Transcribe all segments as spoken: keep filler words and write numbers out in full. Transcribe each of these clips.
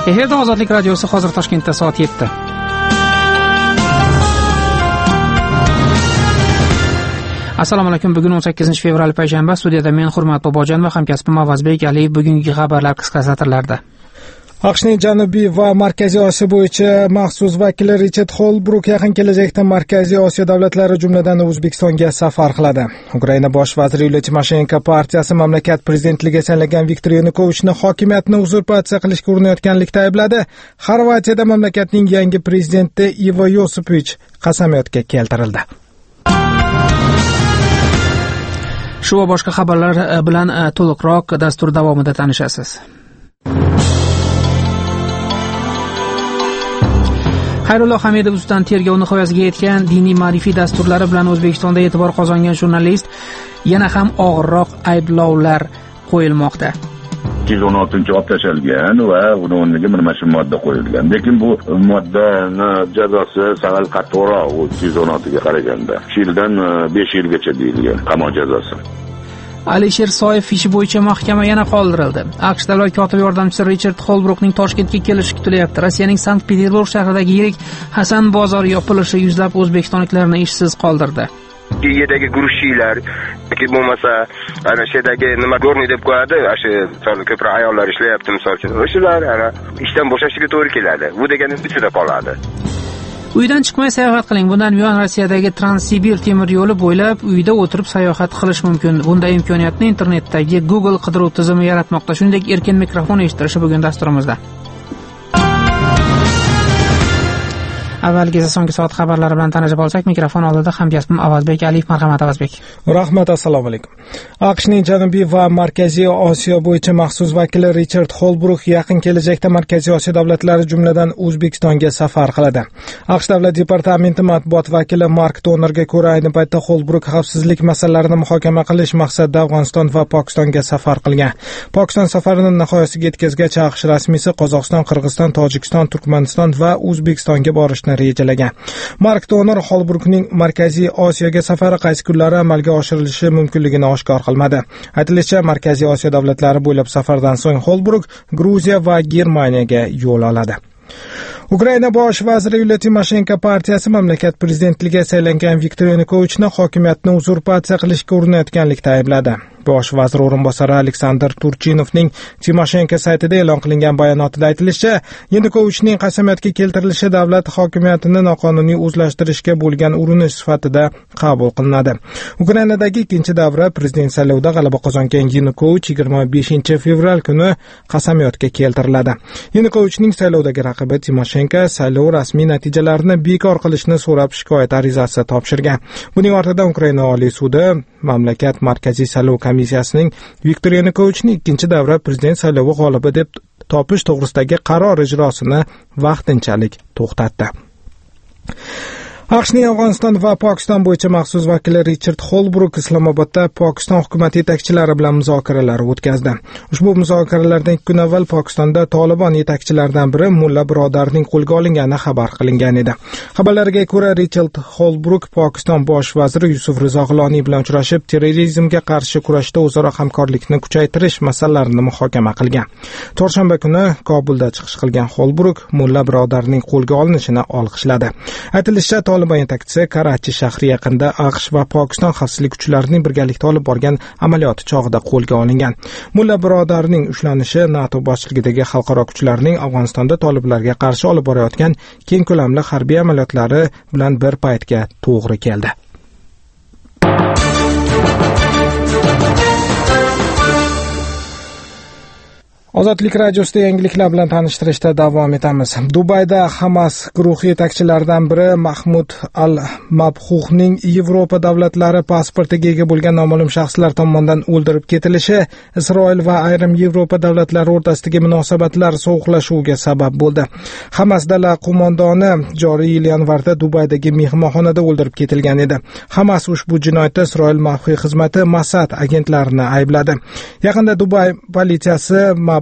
Efirda Ozodlik radiosi, hozir Toshkentda soat yetti. Assalomu alaykum. Bugun o'n sakkizinchi fevral payshanba. Studiyada men Hurmat Bobojon va hamkasbim Avazbek Aliyev. Bugungi xabarlar qisqa satrlarda. AQShning Janubiy va Markaziy Osiyo bo'yicha maxsus vakili Richard Holbruk yaqin kelajakda Markaziy Osiyo davlatlari jumladan O'zbekistonga safar qiladi. Ukraina bosh vaziri Yuliya Timoshenko partiyasi mamlakat prezidentligiga saylangan Viktor Yanukovichni hokimiyatni uzurpatsiya qilishga urinayotganlikda aybladi. Xorvatiyada mamlakatning yangi prezidenti Ivo Yosipovich qasamyodga keltirildi. Shu va boshqa xabarlar bilan to'liqroq dastur davomida tanishasiz. Xayrullo Hamidov ustidan tergov nihoyasiga yetgan diniy ma'rifiy dasturlari bilan O'zbekistonda e'tibor qozongan jurnalist yana ham og'irroq ayblovlar qo'yilmoqda. ikki yuz o'n oltinchi olib tashalgan va uni o'rniga mana shu modda qo'yilgan. Lekin bu moddani jazosi sal qattiqroq ikki yuz o'n oltiga qaraganda. uch yildan besh yilgacha deyilgan qamoq jazosi. Alisher Soyev ishi bo'yicha mahkama yana qoldirildi. AQSh davlat kotibi yordamchisi Richard Holbrukning Toshkentga kelishi kutilyapti. Rossiyaning Sankt-Peterburg shahridagi yirik Hasan bozori yopilishi yuzlab o'zbekistonliklarni ishsiz qoldirdi. Yerdagi guruchchilar yoki bo'lmasa ana shedagi nima go'rni deb qo'yadi, o'sha ko'proq ayollar ishlayapti misol uchun. O'shalar ana ishdan bo'shashiga to'g'ri keladi. Bu degani ichida qoladi. Uydan chiqmay sayohat qiling. Bundan buyon Rossiyadagi Transsibir temir yo'li bo'ylab uyda o'tirib sayohat qilish mumkin. Bunday imkoniyatni internetdagi Google qidiruv tizimi yaratmoqda. Shuningdek, erkin mikrofon eshitilishi bugun dasturimizda. Avvalgi so'nggi soat xabarlari bilan tanishib olsak, mikrofon oldida hamkasbim Avazbek Aliyev. Marhamat Avazbek. Rahmat, assalomu alaykum. AQShning Janubiy va Markaziy Osiyo bo'yicha maxsus vakili Richard Holbruk yaqin kelajakda Markaziy Osiyo davlatlari jumladan O'zbekistonga safar qiladi. AQSh davlat departamenti matbuot vakili Mark Tonerga ko'ra, ayni paytda Holbruk xavfsizlik masalalarini muhokama qilish maqsadida Afg'oniston va Pokistonga safar qilgan. Pokiston safarini nihoyasiga yetkazgach, AQSh rasmiysi Qozog'iston, Qirg'iziston, Tojikiston, Turkmaniston va O'zbekistonga borishni rejalagan. Mark Toner Holbrukning Markaziy Osiyoga safari qaysi kunlari amalga oshirilishi mumkinligini oshkor qilmadi. Aytilishicha, Markaziy Osiyo davlatlari bo'ylab safardan so'ng Holbruk Gruziya va Germaniyaga yo'l oladi. Ukraina bosh vaziri Yuliya Timoshenko partiyasi mamlakat prezidentligiga saylangan Viktor Yanukovichni hokimiyatni uzurpatsiya qilishga urinayotganlikda aybladi. Bosh vazir o'rinbosari Aleksandr Turchinovning Timoshenko saytida e'lon qilingan bayonotida aytilishicha, Yanukovichning qasamyodga keltirilishi davlat hokimiyatini noqonuniy o'zlashtirishga bo'lgan urinish sifatida qabul qilinadi. Ukrainadagi ikkinchi davra prezident saylovida g'alaba qozongan Yanukovich yigirma beshinchi fevral kuni qasamyodga keltiriladi. Yanukovichning saylovdagi raqibi Timoshenko saylov rasmiy natijalarini bekor qilishni so'rab shikoyat arizasi topshirgan. Buning ortidan Ukraina Oliy sudi mamlakat markaziy saylov komissiyasining Viktor Yanukovichni ikkinchi davra prezident saylovi g'olibi deb topish to'g'risidagi qaror ijrosini vaqtinchalik to'xtatdi. AQShning Afg'oniston va Pokiston bo'yicha maxsus vakili Richard Holbruk Islomobodda Pokiston hukumat yetakchilari bilan muzokaralar o'tkazdi. Ushbu muzokaralardan ikki kun avval Pokistonda Tolibon yetakchilaridan biri Mulla Birodarning qo'lga olingani xabar qilingan edi. Xabarlarga ko'ra, Richard Holbruk Pokiston bosh vaziri Yusuf Rizo G'iloniy bilan uchrashib, terrorizmga qarshi kurashda o'zaro hamkorlikni kuchaytirish masalalarini muhokama qilgan. Chorshanba kuni Kobulda chiqish qilgan Holbruk Mulla Birodarning qo'lga olinishini olqishladi. Aytilishicha, Tolibon yetakchisi Karachi shahri yaqinida AQSh va Pokiston xavfsizlik kuchlarining birgalikda olib borgan amaliyoti chog'ida qo'lga olingan. Mulla Birodarning ushlanishi NATO boshchiligidagi xalqaro kuchlarning Afg'onistonda toliblarga qarshi olib borayotgan keng ko'lamli harbiy amaliyotlari bilan bir paytga to'g'ri keldi. Ozodlik radiosida yangiliklar bilan tanishtirishda davom etamiz. Dubayda Hamas guruhi yetakchilaridan biri Mahmud al-Mabhuhning Yevropa davlatlari pasportiga ega bo'lgan noma'lum shaxslar tomonidan o'ldirib ketilishi Isroil va ayrim Yevropa davlatlari o'rtasidagi munosabatlar sovuqlashuviga sabab bo'ldi. Hamas dala qo'mondoni joriy yil yanvarda Dubaydagi mehmonxonada o'ldirib ketilgan edi. Hamas ushbu jinoyatda Isroil maxfiy xizmati Mossad agentlarini aybladi. Yaqinda Dubay politsiyasi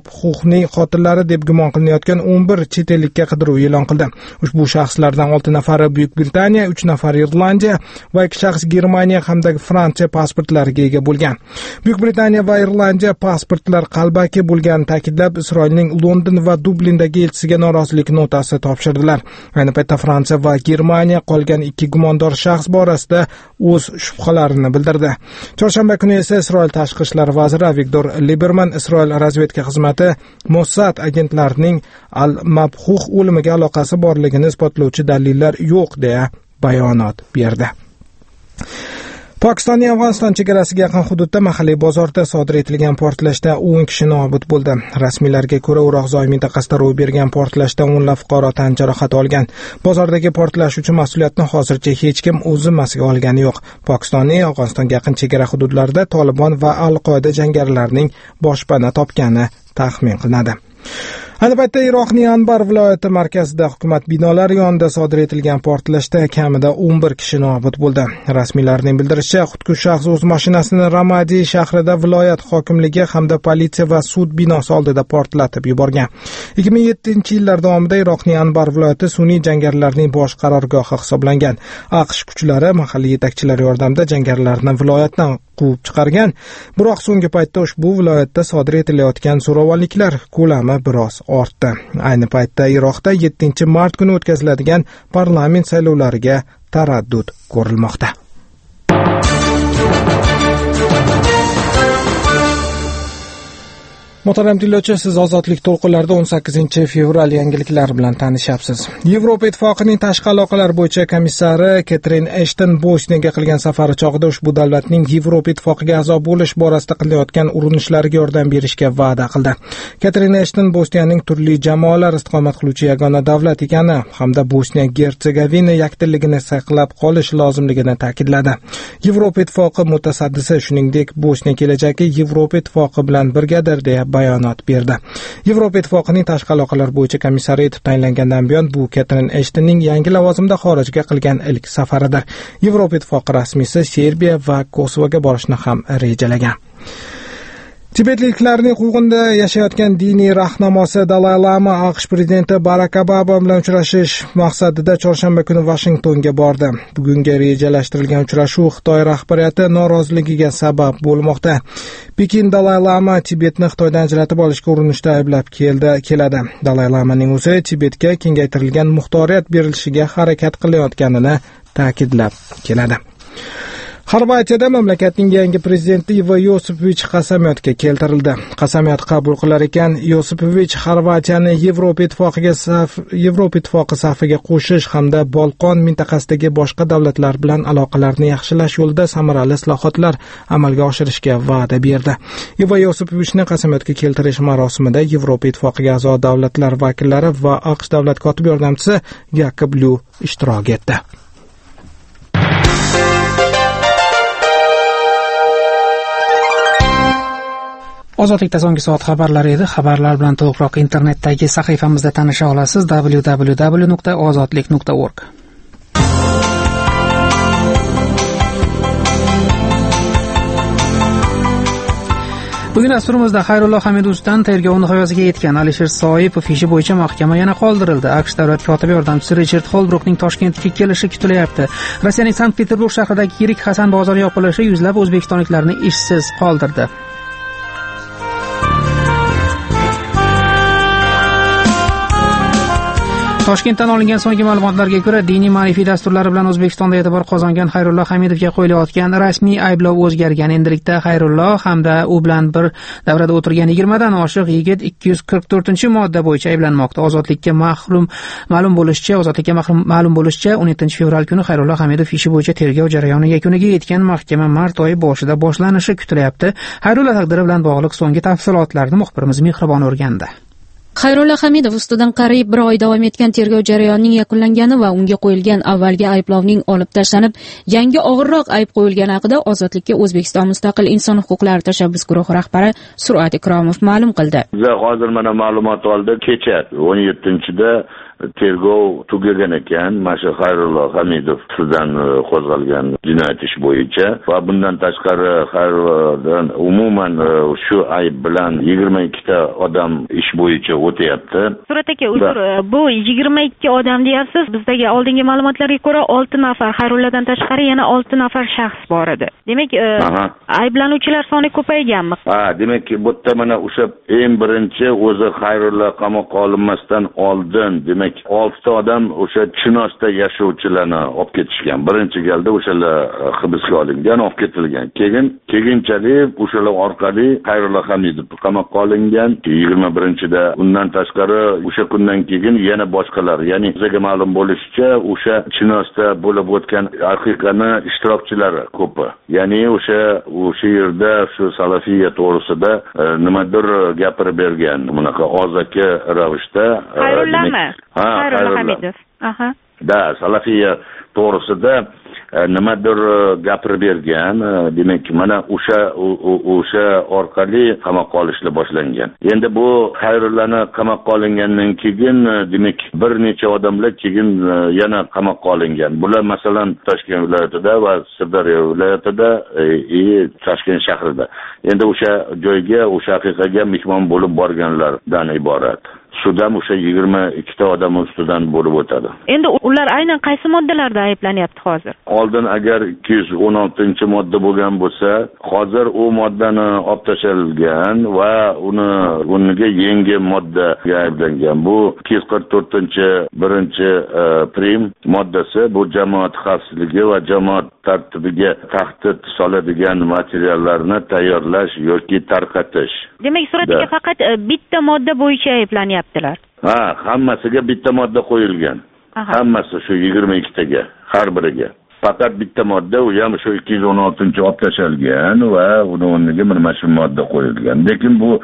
Mabhuhning qotillari deb gumon qilinayotgan o'n bir chet ellikka qidiruv e'lon qildi. Ushbu shaxslardan olti nafari Buyuk Britaniya, uch nafari Irlandiya va ikki shaxs Germaniya hamda Fransiya pasportlariga ega bo'lgan. Buyuk Britaniya va Irlandiya pasportlar qalbaki bo'lganini ta'kidlab, Isroilning London va Dublindagi elchisiga norozilik notasi topshirdilar. Ayni paytda Fransiya va Germaniya qolgan ikki gumondor shaxs borasida o'z shubhalarini bildirdi. Chorshanba kuni esa Isroil tashqi ishlar vaziri Avigdor Liberman Isroil razvedka xizmati Mossad agentlarining Al-Mabhuh o'limiga aloqasi borligini isbotlovchi dalillar yo'q deya bayonot berdi. Pokistonning Afg'oniston chegarasiga yaqin hududda mahalliy bozorda sodir etilgan portlashda o'n kishi nobud bo'ldi. Rasmiylarga ko'ra, Uroqzoy mintaqasida ro'y bergan portlashda o'nlab fuqaro tan jarohati olgan. Bozordagi portlash uchun mas'uliyatni hozircha hech kim o'z zimmasiga olgani yo'q. Pokistonning Afg'onistonga yaqin chegara hududlarida Tolibon va Al-Qoida jangarilarining boshpana topgani taxmin qilinadi. Ayni paytda Iroqning Anbar viloyati markazida hukumat binolari yonida sodir etilgan portlashda kamida o'n bir kishi nobud bo'ldi. Rasmiylarning bildirishicha, xudkush shaxs o'z mashinasini Ramadi shahrida viloyat hokimligi hamda politsiya va sud binosi oldida portlatib yuborgan. ikki ming yettinchi yillar davomida Iroqning Anbar viloyati sunniy jangarilarning bosh qarorgohi hisoblangan. AQSh kuchlari mahalliy yetakchilar yordamida jangarilarni viloyatdan quvib chiqargan, biroq so'nggi paytda ushbu viloyatda sodir etilayotgan zo'ravonliklar ko'lami biroz ortdi. Ayni paytda Iroqda yettinchi mart kuni o'tkaziladigan parlament saylovlariga taraddud ko'rilmoqda. Muhtaram tinglovchi, siz Ozodlik to'lqinlarida o'n sakkizinchi fevral yangiliklari bilan tanishyapsiz. Yevropa Ittifoqining tashqi aloqalar bo'yicha komissari Ketrin Eshton Bosniyaga qilgan safari chog'ida ushbu davlatning Yevropa Ittifoqiga a'zo bo'lish borasida qilayotgan urinishlariga yordam berishga va'da qildi. Ketrin Eshton Bosniyaning turli jamoalar istiqomat qiluvchi yagona davlat ekani hamda Bosniya-Gersegovina yakdilligini saqlab qolish lozimligini ta'kidladi. Yevropa Ittifoqi mutasaddisi shuningdek Bosniya kelajagi Yevropa Ittifoqi bilan birgadir deya bayonot berdi. Yevropa Ittifoqining tashqi aloqalar bo'yicha komissari etib tayinlangandan buyon bu Ketrin Eshtonning yangi lavozimda xorijga qilgan ilk safaridir. Yevropa Ittifoqi rasmiysi Serbiya va Kosovoga borishni ham rejalagan. Tibetliklarning quvg'inda yashayotgan diniy rahnamosi Dalay Lama AQSh prezidenti Barak Obama bilan uchrashish maqsadida chorshanba kuni Vashingtonga bordi. Bugunga rejalashtirilgan uchrashuv Xitoy rahbariyati noroziligiga sabab bo'lmoqda. Pekin Dalay Lama Tibetni Xitoydan ajratib olishga urinishda ayblab keldi, keladi. Dalay Lamaning o'zi Tibetga kengaytirilgan muxtoriyat berilishiga harakat qilayotganini ta'kidlab keladi. Xorvatiyada mamlakatning yangi prezidenti Ivo Yosipovich qasamyodga keltirildi. Qasamyod qabul qilar ekan, Yosipovich Xorvatiyani Yevropa Ittifoqiga saf, Yevropa Ittifoqi safiga qo'shish hamda Bolqon mintaqasidagi boshqa davlatlar bilan aloqalarni yaxshilash yo'lida samarali islohotlar amalga oshirishga va'da berdi. Ivo Yosipovichni qasamyodga keltirish marosimida Yevropa Ittifoqiga a'zo davlatlar vakillari va AQSh davlat kotibi yordamchisi Jakob Lyu ishtirok etdi. Ozodlikda so'nggi soat xabarlari edi. Xabarlar bilan to'liqroq internetdagi sahifamizda tanisha olasiz w w w nuqta ozodlik nuqta org. Bugun dasturimizda Xayrullo Hamidovdan tergov nihoyasiga yetgan Alisher Soipov ishi bo'yicha mahkama yana qoldirildi. AQSh davlat kotibi yordamchisi Richard Holbrukning Toshkentga kelishi kutilyapti. Rossiyaning Sankt-Peterburg shahridagi yirik Hasan bozori yopilishi yuzlab o'zbekistonliklarni ishsiz qoldirdi. Toshkentdan olingan so'nggi ma'lumotlarga ko'ra, diniy ma'rifiy dasturlari bilan O'zbekistonda e'tibor qozongan Xayrullo Hamidovga qo'yilayotgan rasmiy ayblov o'zgargan. Endilikda Xayrullo hamda u bilan bir davrada o'tirgan yigirmadan oshiq yigit ikki yuz qirq to'rtinchi modda bo'yicha ayblanmoqda. Ozodlikka mahrum ma'lum bo'lishicha, ozodlikka mahrum ma'lum bo'lishicha, o'n yettinchi fevral kuni Xayrullo Hamidov ishi bo'yicha tergov jarayoni yakuniga yetgan mahkama mart oyi boshida boshlanishi kutilyapti. Xayrullo taqdiri bilan bog'liq so'nggi tafsilotlarni muxbirimiz Mehribon o'rgandi. Xayrullo Hamidov ustidan qariyb bir oy davom etgan tergov jarayonining yakunlangani va unga qo'yilgan avvalgi ayblovning olib tashlanib, yangi og'irroq ayb qo'yilgani haqida Ozodlikka O'zbekiston Mustaqil inson huquqlari tashabbus guruhi rahbari Surat Ikromov ma'lum qildi. Biz hozir mana ma'lumot oldik. Kecha o'n yettinchida tergov tugagan ekan. Mana shu Xayrullo Hamidov ustidan qo'zg'algan jinoyat ishi bo'yicha va bundan tashqari Xayrullodan umuman shu ayb bilan yigirma ikkita odam ish bo'yicha o'tayapti. Surat aka, uzr, bu yigirma ikki odam deyapsiz. Bizdagi oldingi ma'lumotlarga ko'ra olti nafar, Xayrulladan tashqari yana olti nafar shaxs bor edi. Demak, ayblanuvchilar soni ko'payganmi? Ha, demak, bu yerda mana o'sha eng birinchi o'zi Xayrullo qamoqqa olinmasdan oldin, demak, olti odam o'sha Chinoshda yashovchilarni olib ketishgan. Birinchi galda o'shalar hibsga olingan, olib ketilgan. Keyin keyinchalik o'shalar orqali Xayrullo Hamidov qamoqqa olingan. yigirma birinchida undan tashqari o'sha kundan keyin yana boshqalar, ya'ni bizga ma'lum bo'lishicha, o'sha Chinoshda bo'lib o'tgan haqiqatni ishtirokchilari ko'pi. Ya'ni o'sha o'sha yerda shu salafiya to'g'risida nimadir gapirib bergan, bunaqa og'zaki ravishda. Xayrullomi? Ha, Xayrullo Hamidov. Aha. Da, salafiya to'g'risida nimadir gapirib bergan. Demak, mana o'sha o'sha orqali qamoqqa olishlar boshlangan. Endi bu Xayrullani qamoqqa olingandan keyin, demak, bir necha odamlar keyin yana qamoqqa olingan. Bular masalan Toshkent viloyatida va Sirdaryo viloyatida, e Toshkent shahrida. Endi o'sha joyga, o'sha haqiqaga mehmon bo'lib borganlardan iborat. Sudam o'sha yigirma ikkita odam ustidan bo'lib o'tadi. Endi ular aynan qaysi moddalarda ayblanyapti hozir? Oldin agar ikki yuz o'n oltinchi modda bo'lgan bo'lsa, hozir u moddani olib tashlangан va uni o'rniga yangi moddaga ayblangan. Bu ikki yuz qirq to'rtinchi birinchi prim moddasi, bu jamoat xavfsizligi va jamoat tartibiga tahdid soladigan materiallarni tayyorlash yoki tarqatish. Demak, suratga faqat bitta modda bo'yicha ayblanyaptilar. Ha, hammasiga bitta modda qo'yilgan. Hammasi shu yigirma ikkitaga, har biriga. Faqat bitta modda, u ham shu ikki yuz o'n oltinchi olib tashlangан va uni o'rniga mana shu modda qo'yilgan. Lekin bu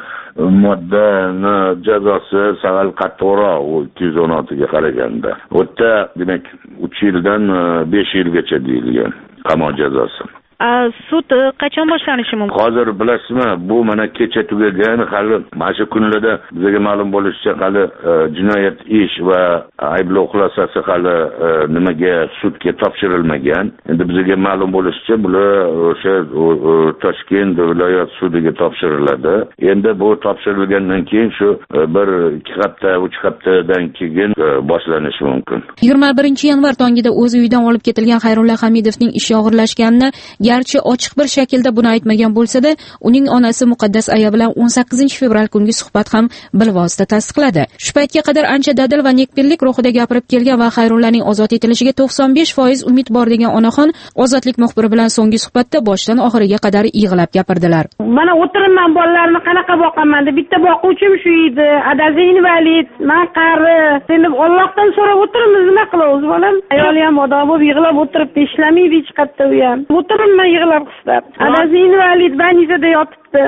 moddani jazosi sal qattiqroq u ikki yuz o'n oltiga qaraganda. U yerda demak uch yildan besh yilgacha deyilgan qamoq jazosi. Sud qachon boshlanishi mumkin? Hozir bilasizmi, bu mana kecha tugagan, hali mana shu kunlarda bizga ma'lum bo'lishicha hali jinoyat ish va ayblov xulosasi hali nimaga sudga topshirilmagan. Endi bizga ma'lum bo'lishicha bular o'sha Toshkent viloyat sudiga topshiriladi. Endi bu topshirilgandan keyin shu bir ikki hafta, uch haftadan keyin boshlanishi mumkin. yigirma birinchi yanvar tongida o'z uyidan olib ketilgan Xayrullo Hamidovning ishi og'irlashganini, garchi ochiq bir shaklda buni aytmagan bo'lsa-da, uning onasi Muqaddas aya bilan o'n sakkizinchi fevral kungi suhbat ham bilvosita tasdiqladi. Shu paytga qadar ancha dadil va nekbinlik ruhida gapirib kelgan va Xayrullaning ozod etilishiga to'qson besh foiz umid bor degan onaxon ozodlik muxbiri bilan so'nggi suhbatda boshdan oxiriga qadar yig'lab gapirdilar. Mana o'tiribman, bolalarni qanaqa boqaman deb, bitta boquvchim shu edi, adasi invalid, men qari. Endi Allohdan so'rab o'tiribmiz, nima qilamiz bolam? Ayoli ham odam bo'lib yig'lab o'tiribdi, ishlamaydi hech qayerda u ham. O'tiribman yig'lab qistab. Adasi invalid, banizada yotibdi.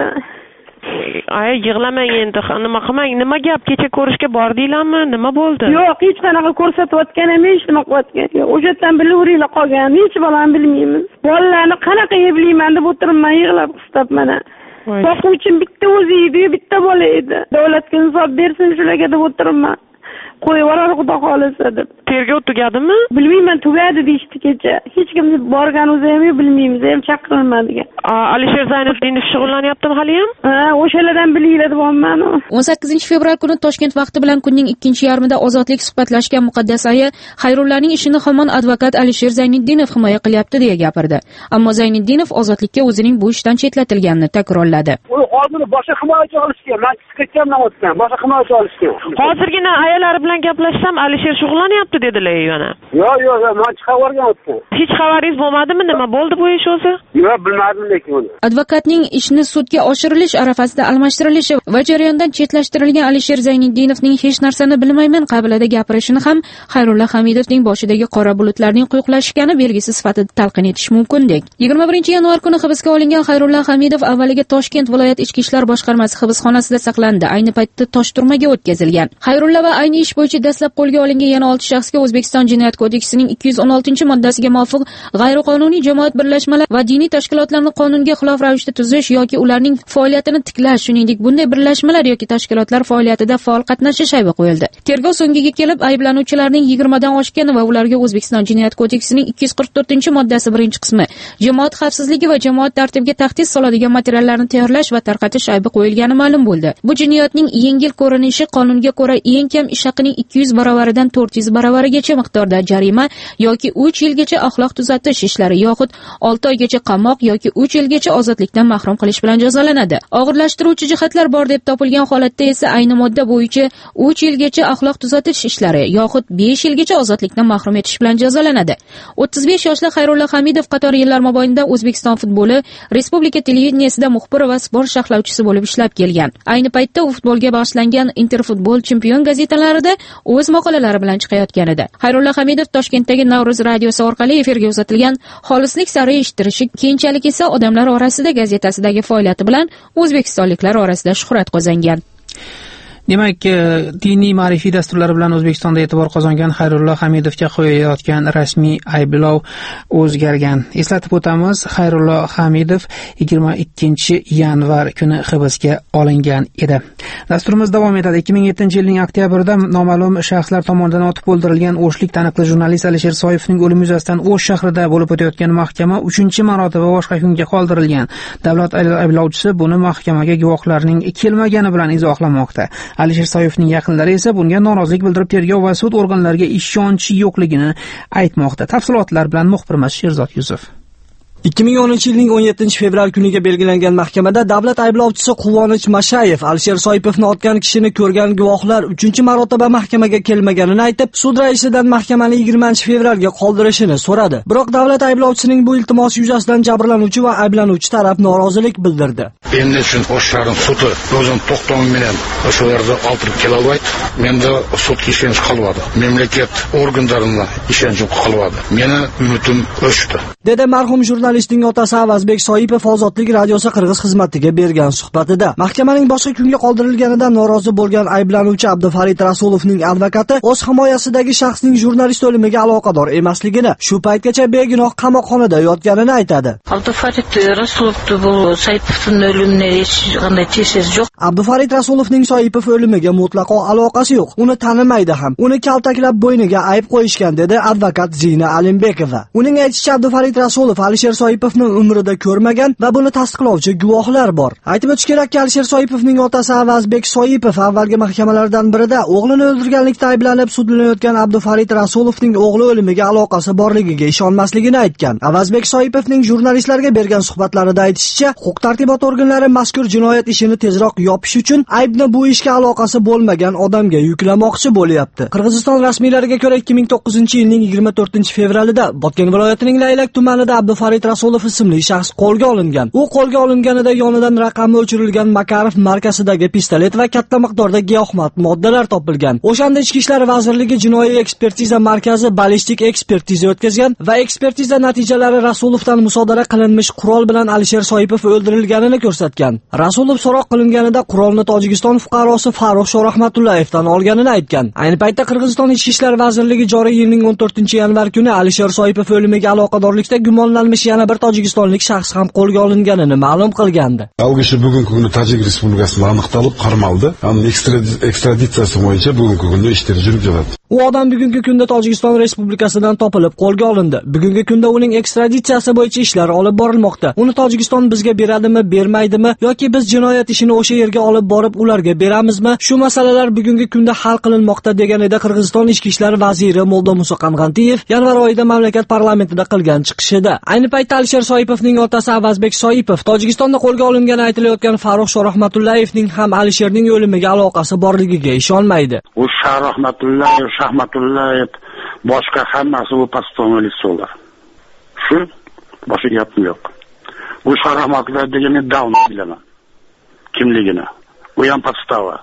Ay, yig'lamang endi. Nima qilmang? Nima gap? Kecha ko'rishga bordinglarmi? Nima bo'ldi? Yo'q, hech qanaqa ko'rsatayotgan ham, hech nima qilayotgan yo'q. O'shadan bilaveringlar qolgan. Hech bolani bilmaymiz. Bolalarni qanaqa yeblayman deb o'tiribman yig'lab qistab mana. Boquvchim bitta o'zi edi, bitta bola edi. Davlatga insof bersin shularga deb o'tiribman. Qo'yib yuboradi xudo xolisa deb. Tergov tugadimi? Bilmayman, tugadi deyishdi kecha. Hech kim borgan o'zi ham bilmaymiz, ham chaqirilmadigan. Alisher Zayniddinov shug'ullanyaptimi hali ham? Ha, o'shalardan bilinglar deyapman. o'n sakkizinchi fevral kuni Toshkent vaqti bilan kunning ikkinchi yarmida ozodlik suhbatlashgan Muqaddas aya Xayrullaning ishini hamon advokat Alisher Zayniddinov himoya qilyapti deya gapirdi. Ammo Zayniddinov ozodlikka o'zining bu ishdan chetlatilganini takrorladi. U hozir boshqa himoyachi olishgan, men ketganman o'tgan, boshqa himoyachi olishgan. Hozirgina ayollar bilan gaplashsam, Alisher shug'ullanyapti dedilar yana. Yo'q, yo'q, men chiqib o'rgan o'tdim. Hech xabaringiz bo'lmadimi? Nima bo'ldi bu ish o'zi? Yo'q, bilmadim lekin uni. Advokatning ishni sudga oshirilish arafasida almashtirilishi va jarayondan chetlashtirilgan Alisher Zayniddinovning hech narsani bilmayman qabilada gapirishini ham Xayrullo Hamidovning boshidagi qora bulutlarning quyuqlashgani belgisi sifatida talqin etish mumkindek. yigirma birinchi yanvar kuni hibsga olingan Xayrullo Hamidov avvaliga Toshkent viloyat ichki ishlar boshqarmasi hibsxonasida saqlandi. Ayni paytda Toshturmaga o'tkazilgan. Xayrullo va ayni ish bo'yicha dastlab qo'lga olingan yana olti shaxsga O'zbekiston Jinoyat kodeksining ikki yuz o'n oltinchi moddasiga muvofiq g'ayriqonuniy jamoat birlashmalari va diniy tashkilotlarni qonunga xilof ravishda tuzish yoki ularning faoliyatini tiklash, shuningdek bunday birlashmalar yoki tashkilotlar faoliyatida faol qatnashish aybi qo'yildi. Tergov so'ngiga kelib, ayblanuvchilarning yigirmadan oshgani va ularga O'zbekiston Jinoyat kodeksining ikki yuz qirq to'rtinchi moddasi birinchi qismi jamoat xavfsizligi va jamoat tartibiga tahdid soladigan materiallarni tayyorlash va tarqatish aybi qo'yilgani ma'lum bo'ldi. Bu jinoyatning yengil ko'rinishi qonunga ko'ra eng kam ish haqining ikki yuz baravaridan to'rt yuz baravarigacha miqdorda jarima yoki uch yilgacha axloq tuzatish ishlari yoxud olti oygacha qamoq yoki uch yilgacha ozodlikdan mahrum qilish bilan jazolanadi. Og'irlashtiruvchi jihatlar bor deb topilgan holatda esa ayni modda bo'yicha uch yilgacha axloq tuzatish ishlari yoxud besh yilgacha ozodlikdan mahrum etish bilan jazolanadi. o'ttiz besh yoshli Xayrullo Hamidov qator yillar mobaynida O'zbekiston futboli Respublika televideniyasida muxbir va sport sharhlovchisi bo'lib ishlab kelgan. Ayni paytda u futbolga bag'ishlangan Interfutbol Chempion gazetalarida o'z maqolalari bilan chiqayotgan edi. Xayrullo Hamidov Toshkentdagi Navro'z radiosi orqali efirga uzatilgan Xolislik sari eshittirishi keyinchalik esa odamlar orasida gazetasidagi faoliyati bilan o'zbekistonliklar orasida shuhrat qozongan. Demak, diniy ma'rifiy dasturlari bilan O'zbekistonda e'tibor qozongan Xayrullo Hamidovga qo'yilayotgan rasmiy ayblov o'zgargan. Eslatib o'tamiz, Xayrullo Hamidov yigirma ikkinchi yanvar kuni hibsga olingan edi. Dasturimiz davom etadi. ikki ming yettinchi yilning oktyabrida noma'lum shaxslar tomonidan otib o'ldirilgan o'shlik taniqli jurnalist Alisher Soyevning o'limi yuzasidan O'sh shahrida bo'lib o'tayotgan mahkama uchinchi marotaba boshqa kunga qoldirilgan. Davlat ayblovchisi buni mahkamaga guvohlarning kelmagani bilan izohlamoqda. Alisher Soyevning yaqinlari esa bunga norozilik bildirib tergov va sud organlariga ishonchi yo'qligini aytmoqda. Tafsilotlar bilan muxbirimiz Sherzod Yusuf. ikki ming o'ninchi yilning o'n yettinchi fevral kuniga belgilangan mahkamada davlat ayblovchisi Quvonich Mashayev Alisher Soipovni otgan kishini ko'rgan guvohlar uchinchi marotaba mahkamaga kelmaganini aytib, sud raisidan mahkamani yigirmanchi fevralga qoldirishini so'radi. Biroq davlat ayblovchisining bu iltimosi yuzasidan jabrlanuvchi va ayblanuvchi taraf norozilik bildirdi. Endi uchun O'shlarning sudi o'zim to'xtami bilan o'shalarga oltirib kelaolmaydi. Menda sudga ishonch qolmadi. Mamlakat organlariga ishonchim qolmadi. Meni umidim o'chdi. Dedi marhum jurnalistning otasi Avazbek Soipov Ozodlik radiosi Qirg'iz xizmatiga bergan suhbatida. Mahkamaning boshqa kunga qoldirilganidan norozi bo'lgan ayblanuvchi Abdufarid Rasulovning advokati o'z himoyasidagi shaxsning jurnalist o'limiga aloqador emasligini, shu paytgacha begunoh qamoqxonada yotganini aytadi. Abdufarid Rasulovning bu Soipovning o'limine hech qanday ta'siri yo'q. Abdufarid Rasulovning Soipov o'limiga mutlaqo aloqasi yo'q. Uni tanimaydi ham. Uni kaltaklab bo'yniga ayb qo'yishgan, dedi advokat Zina Alimbekova. Uning aytishicha Abdufarid Rasulov Alisher Soipovni umrida ko'rmagan va buni tasdiqlovchi guvohlar bor. Aytib o'tish kerakki, Alisher Soipovning otasi Avazbek Soipov avvalgi mahkamalardan birida o'g'lini o'ldirganlikda ayblanib sudlanayotgan Abdufarid Rasulovning o'g'li o'limiga aloqasi borligiga ishonmasligini aytgan. Avazbek Soipovning jurnalistlarga bergan suhbatlarida aytishicha, huquq-tartibot organlari mazkur jinoyat ishini tezroq yopish uchun aybni bu ishga aloqasi bo'lmagan odamga yuklamoqchi bo'lyapti. Qirg'iziston rasmiylariga ko'ra ikki ming to'qqizinchi yilning yigirma to'rtinchi fevralida Botken viloyatining Laylak tumanida Abdufarid Rasulov ismli shaxs qo'lga olingan. U qo'lga olinganida yonidan raqami o'chirilgan Makarov markasidagi pistolet va katta miqdorda giyohvand moddalar topilgan. O'shanda Ichki ishlar vazirligi jinoiy ekspertiza markazi ballistik ekspertiza o'tkazgan va ekspertiza natijalari Rasulovdan musodara qilinmish qurol bilan Alisher Soipov o'ldirilganini ko'rsatgan. Rasulov so'roq qilinganida qurolni Tojikiston fuqarosi Farruh Sho'rahmatullayevdan olganini aytgan. Ayni paytda Qirg'iziston Ichki ishlar vazirligi joriy yilning o'n to'rtinchi yanvar kuni Alisher Soipov o'limiga aloqadorlikda gumonlanmish yana bir tojikistonlik shaxs ham qo'lga olinganini ma'lum qilgandi. Algishi bugungi kunda Tojik Respublikasida aniqlanib qarmaldi. Uning ekstraditsiyasi bo'yicha bugungi kunda ishlar yurib keladi. U odam bugungi kunda Tojikiston Respublikasidan topilib qo'lga olindi. Bugungi kunda uning ekstraditsiyasi bo'yicha ishlar olib borilmoqda. Uni Tojikiston bizga beradimi, bermaydimi yoki biz jinoyat ishini o'sha yerga olib borib ularga beramizmi? Shu masalalar bugungi kunda hal qilinmoqda, degan edi Qirg'iziston Ichki ishlar vaziri Moldo Musoqangantiyev yanvar oyida mamlakat parlamentida qilgan chiqishida. Ayni paytda Alisher Soipovning otasi Avazbek Soipov Tojikistonda qo'lga olingani aytilayotgan Farruh Sho'rahmatullayevning ham Alisherning o'limiga aloqasi borligiga ishonmaydi. U Sho'rahmatullayev, Shahmatullayev boshqa hammasi u pastonalistlar. Shu boshqa gap yo'q. Bu Sho'rahmatullayev degani davno bilaman. Kimligini. U ham podstava.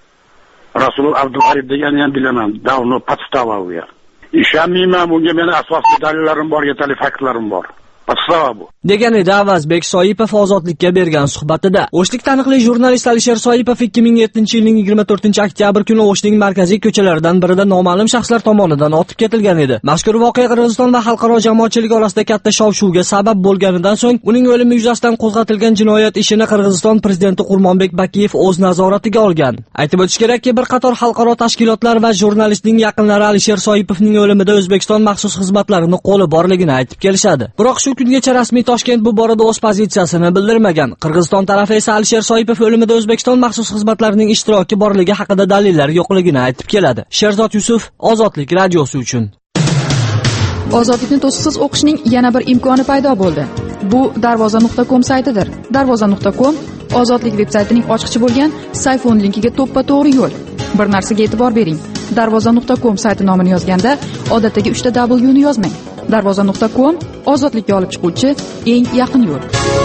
Rasulov Abdufarid degani ham bilaman. Davno podstava u ham. Ishonmayman, bunga meni asosli dalillarim bor, yetarli faktlarim bor. degan edi Avazbek Soipov Ozodlikka bergan suhbatida. O'shlik taniqli jurnalist Alisher Soipov ikki ming yettinchi yilning yigirma to'rtinchi oktyabr kuni O'shning markaziy ko'chalaridan birida noma'lum shaxslar tomonidan otib ketilgan edi. Mazkur voqea Qirg'iziston va xalqaro jamoatchilik orasida katta shov-shuvga sabab bo'lganidan so'ng uning o'limi yuzasidan qo'zg'atilgan jinoyat ishini Qirg'iziston prezidenti Qurmonbek Bakiyev o'z nazoratiga olgan. Aytib o'tish kerakki, bir qator xalqaro tashkilotlar va jurnalistning yaqinlari Alisher Soipovning o'limida O'zbekiston maxsus xizmatlarining qo'li borligini aytib kelishadi. Biroq shu kungacha rasmiy Toshkent bu borada o'z pozitsiyasini bildirmagan. Qirg'iziston tarafi esa Alisher Soipov o'limida O'zbekiston maxsus xizmatlarining ishtiroki borligi haqida dalillar yo'qligini aytib keladi. Sherzod Yusuf, Ozodlik radiosi uchun. Ozodlikni to'siqsiz o'qishning yana bir imkoni paydo bo'ldi. Bu darvoza nuqta com saytidir. darvoza nuqta com Ozodlik veb-saytining ochiqchi bo'lgan sayfon linkiga to'ppa-to'g'ri yo'l. Bir narsaga e'tibor bering. darvoza nuqta com sayti nomini yozganda odatdagi uchta W ni yozmang. darvoza nuqta com ozodlikka olib chiquvchi eng yaqin yo'l.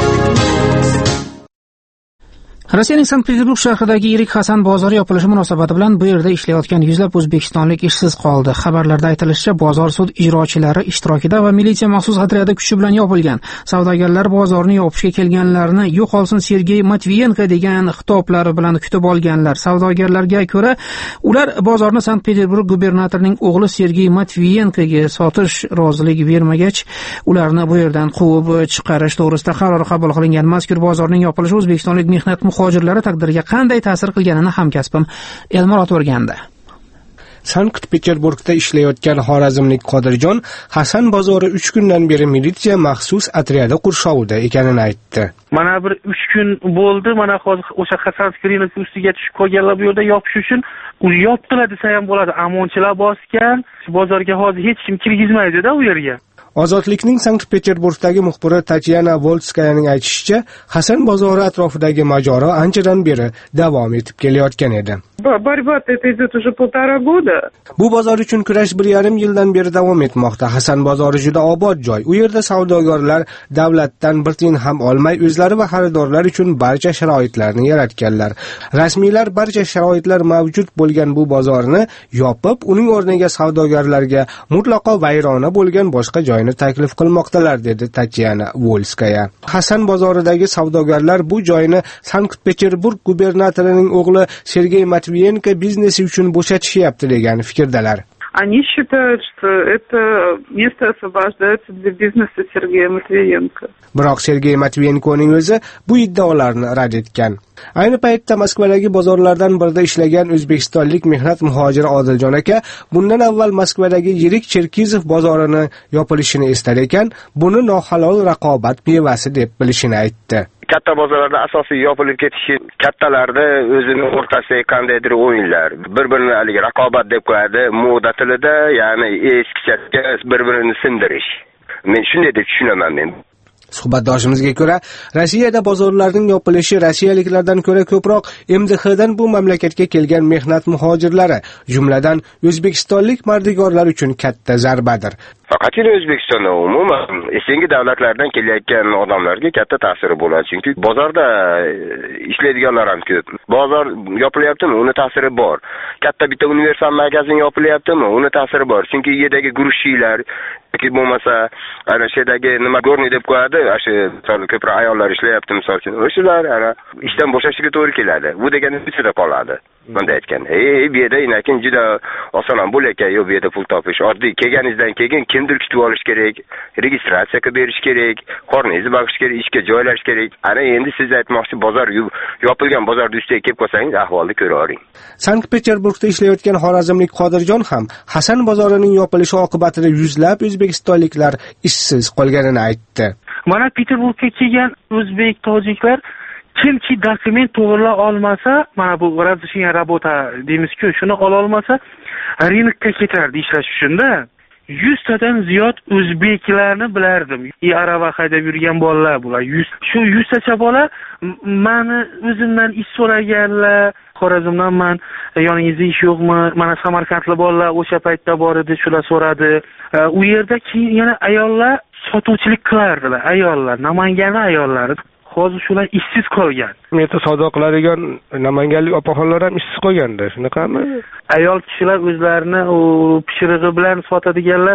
Rossiyaning Sankt-Peterburg shahridagi yirik Hasan bozori yopilishi munosabati bilan bu yerda ishlayotgan yuzlab o'zbekistonlik ishsiz qoldi. Xabarlarda aytilishicha, bozor sud ijrochilari ishtirokida va militsiya maxsus otryadi kuchi bilan yopilgan. Savdogarlar bozorni yopishga kelganlarni yo'qolsin Sergey Matviyenko degan xitoblar bilan kutib olganlar. Savdogarlarga ko'ra, ular bozorni Sankt-Peterburg gubernatorining o'g'li Sergey Matviyenkoga sotish rozilik bermagach, ularni bu yerdan quvib chiqarish to'g'risida qaror qabul qilingan. Mazkur bozorning yopilishi o'zbekistonlik mehnat muhojirlari taqdiriga qanday ta'sir qilganini hamkasbim Elmurod o'rgandi. Sankt-Peterburgda ishlayotgan xorazmlik Qodirjon Hasan bozori uch kundan beri militsiya maxsus otryadi qurshovida ekanini aytdi. Mana bir uch kun bo'ldi, mana hozir o'sha Hasan skrinasi ustiga tushib qolganlar bu yerda yopish uchun yopdilar desa ham bo'ladi. Amonchilar bosgan, bozorga hozir hech kim kirgizmaydi-da u yerga. Ozodlikning Sankt-Peterburgdagi muxbiri Tatyana Volskayaning aytishicha, Hasan bozori atrofidagi mojaro anchadan beri davom etib kelayotgan edi. Bu bozor uchun kurash bir yarim yildan beri davom etmoqda. Hasan bozori juda obod joy. U yerda savdogarlar davlatdan bir tiyin ham olmay o'zlari va xaridorlar uchun barcha sharoitlarni yaratganlar. Rasmiylar barcha sharoitlar mavjud bo'lgan bu bozorni yopib, uning o'rniga savdogarlarga mutlaqo vayrona bo'lgan boshqa joyni taklif qilmoqdalar, dedi Tatyana Volskaya. Hasan bozoridagi savdogarlar bu joyni Sankt-Peterburg gubernatorining o'g'li Sergey Matviyenko biznesi uchun bo'shatishyapti degan fikrdalar. Они считают, что это место освобождается для бизнеса Сергея Матвиенко. Biroq Sergey Matviyenkoning o'zi bu iddaolarni rad etgan. Ayni paytda Moskvadagi bozorlardan birida ishlagan o'zbekistonlik mehnat muhojiri Odiljon aka bundan avval Moskvadagi yirik Cherkizov bozorini yopilishini estar ekan, buni nohalol raqobat mevasi deb bilishini aytdi. Katta bozorlarda asosiy yopilib ketishi, kattalarda o'zini o'rtasidagi qandaydir o'yinlar, bir-birini haligi raqobat deb qo'yadi, moda tilida, ya'ni eskichaga bir-birini sindirish. Men shunday deb tushunaman men. Suhbatdoshimizga ko'ra, Rossiyada bozorlarning yopilishi rossiyaliklardan ko'ra ko'proq M D Hdan bu mamlakatga kelgan mehnat muhojirlari, jumladan o'zbekistonlik mardigorlar uchun katta zarbadir. Faqatgina O'zbekistonda umuman eski davlatlardan kelayotgan odamlarga katta ta'siri bo'ladi. Chunki bozorda ishlaydiganlar ham ko'p. Bozor yopilyaptimi, uni ta'siri bor. Katta bitta universal magazin yopilyaptimi, uni ta'siri bor. Chunki yerdagi gurushchilar yoki bo'lmasa ana shedagi nima gorni deb qo'yadi, o'sha ko'proq ayollar ishlayapti misol uchun. O'shalar ana ishdan bo'shashiga to'g'ri keladi. Bu degani ichida qoladi. Bunday aytgan. Ey, bu yerda inakin juda oson bo'lak-a, yo'q bu yerda pul topish. Oddiy kelganingizdan keyin kimdir kutib olish kerak, registratsiya qilib berish kerak, qorningizni baqish kerak, ishga joylash kerak. Ana endi siz aytmoqchi bozor yopilgan bozorda ustiga kelib qolsangiz ahvolni ko'ra oling. Sankt-Peterburgda ishlayotgan xorazmlik Qodirjon ham Hasan bozorining yopilishi oqibatida yuzlab o'zbekistonliklar ishsiz qolganini aytdi. Mana Peterburgga kelgan o'zbek tojiklar kimki dokument to'g'rilay olmasa, mana bu разрешение работа deymiz-ku, shuni ola olmasa, rinokka ketardi ishlash uchun-da. yuz tadan ziyod o'zbeklarni bilardim. I arava haydab yurgan bolalar bular. Shu yuz tacha bola meni o'zimdan ish so'raganlar. Xorazmdan men yoningizda ish yo'qmi? Mana Samarqandlik bolalar o'sha paytda bor edi, shular so'radi. U yerda keyin yana ayollar sotuvchilik qilardilar, ayollar, Namanganlik ayollari. Hozir shular ishsiz qolgan. Meta savdo qiladigan namanganlik opaxonlar ham ishsiz qolganda, shunaqami? Ayol kishilar o'zlarini u pishirig'i bilan sotadiganlar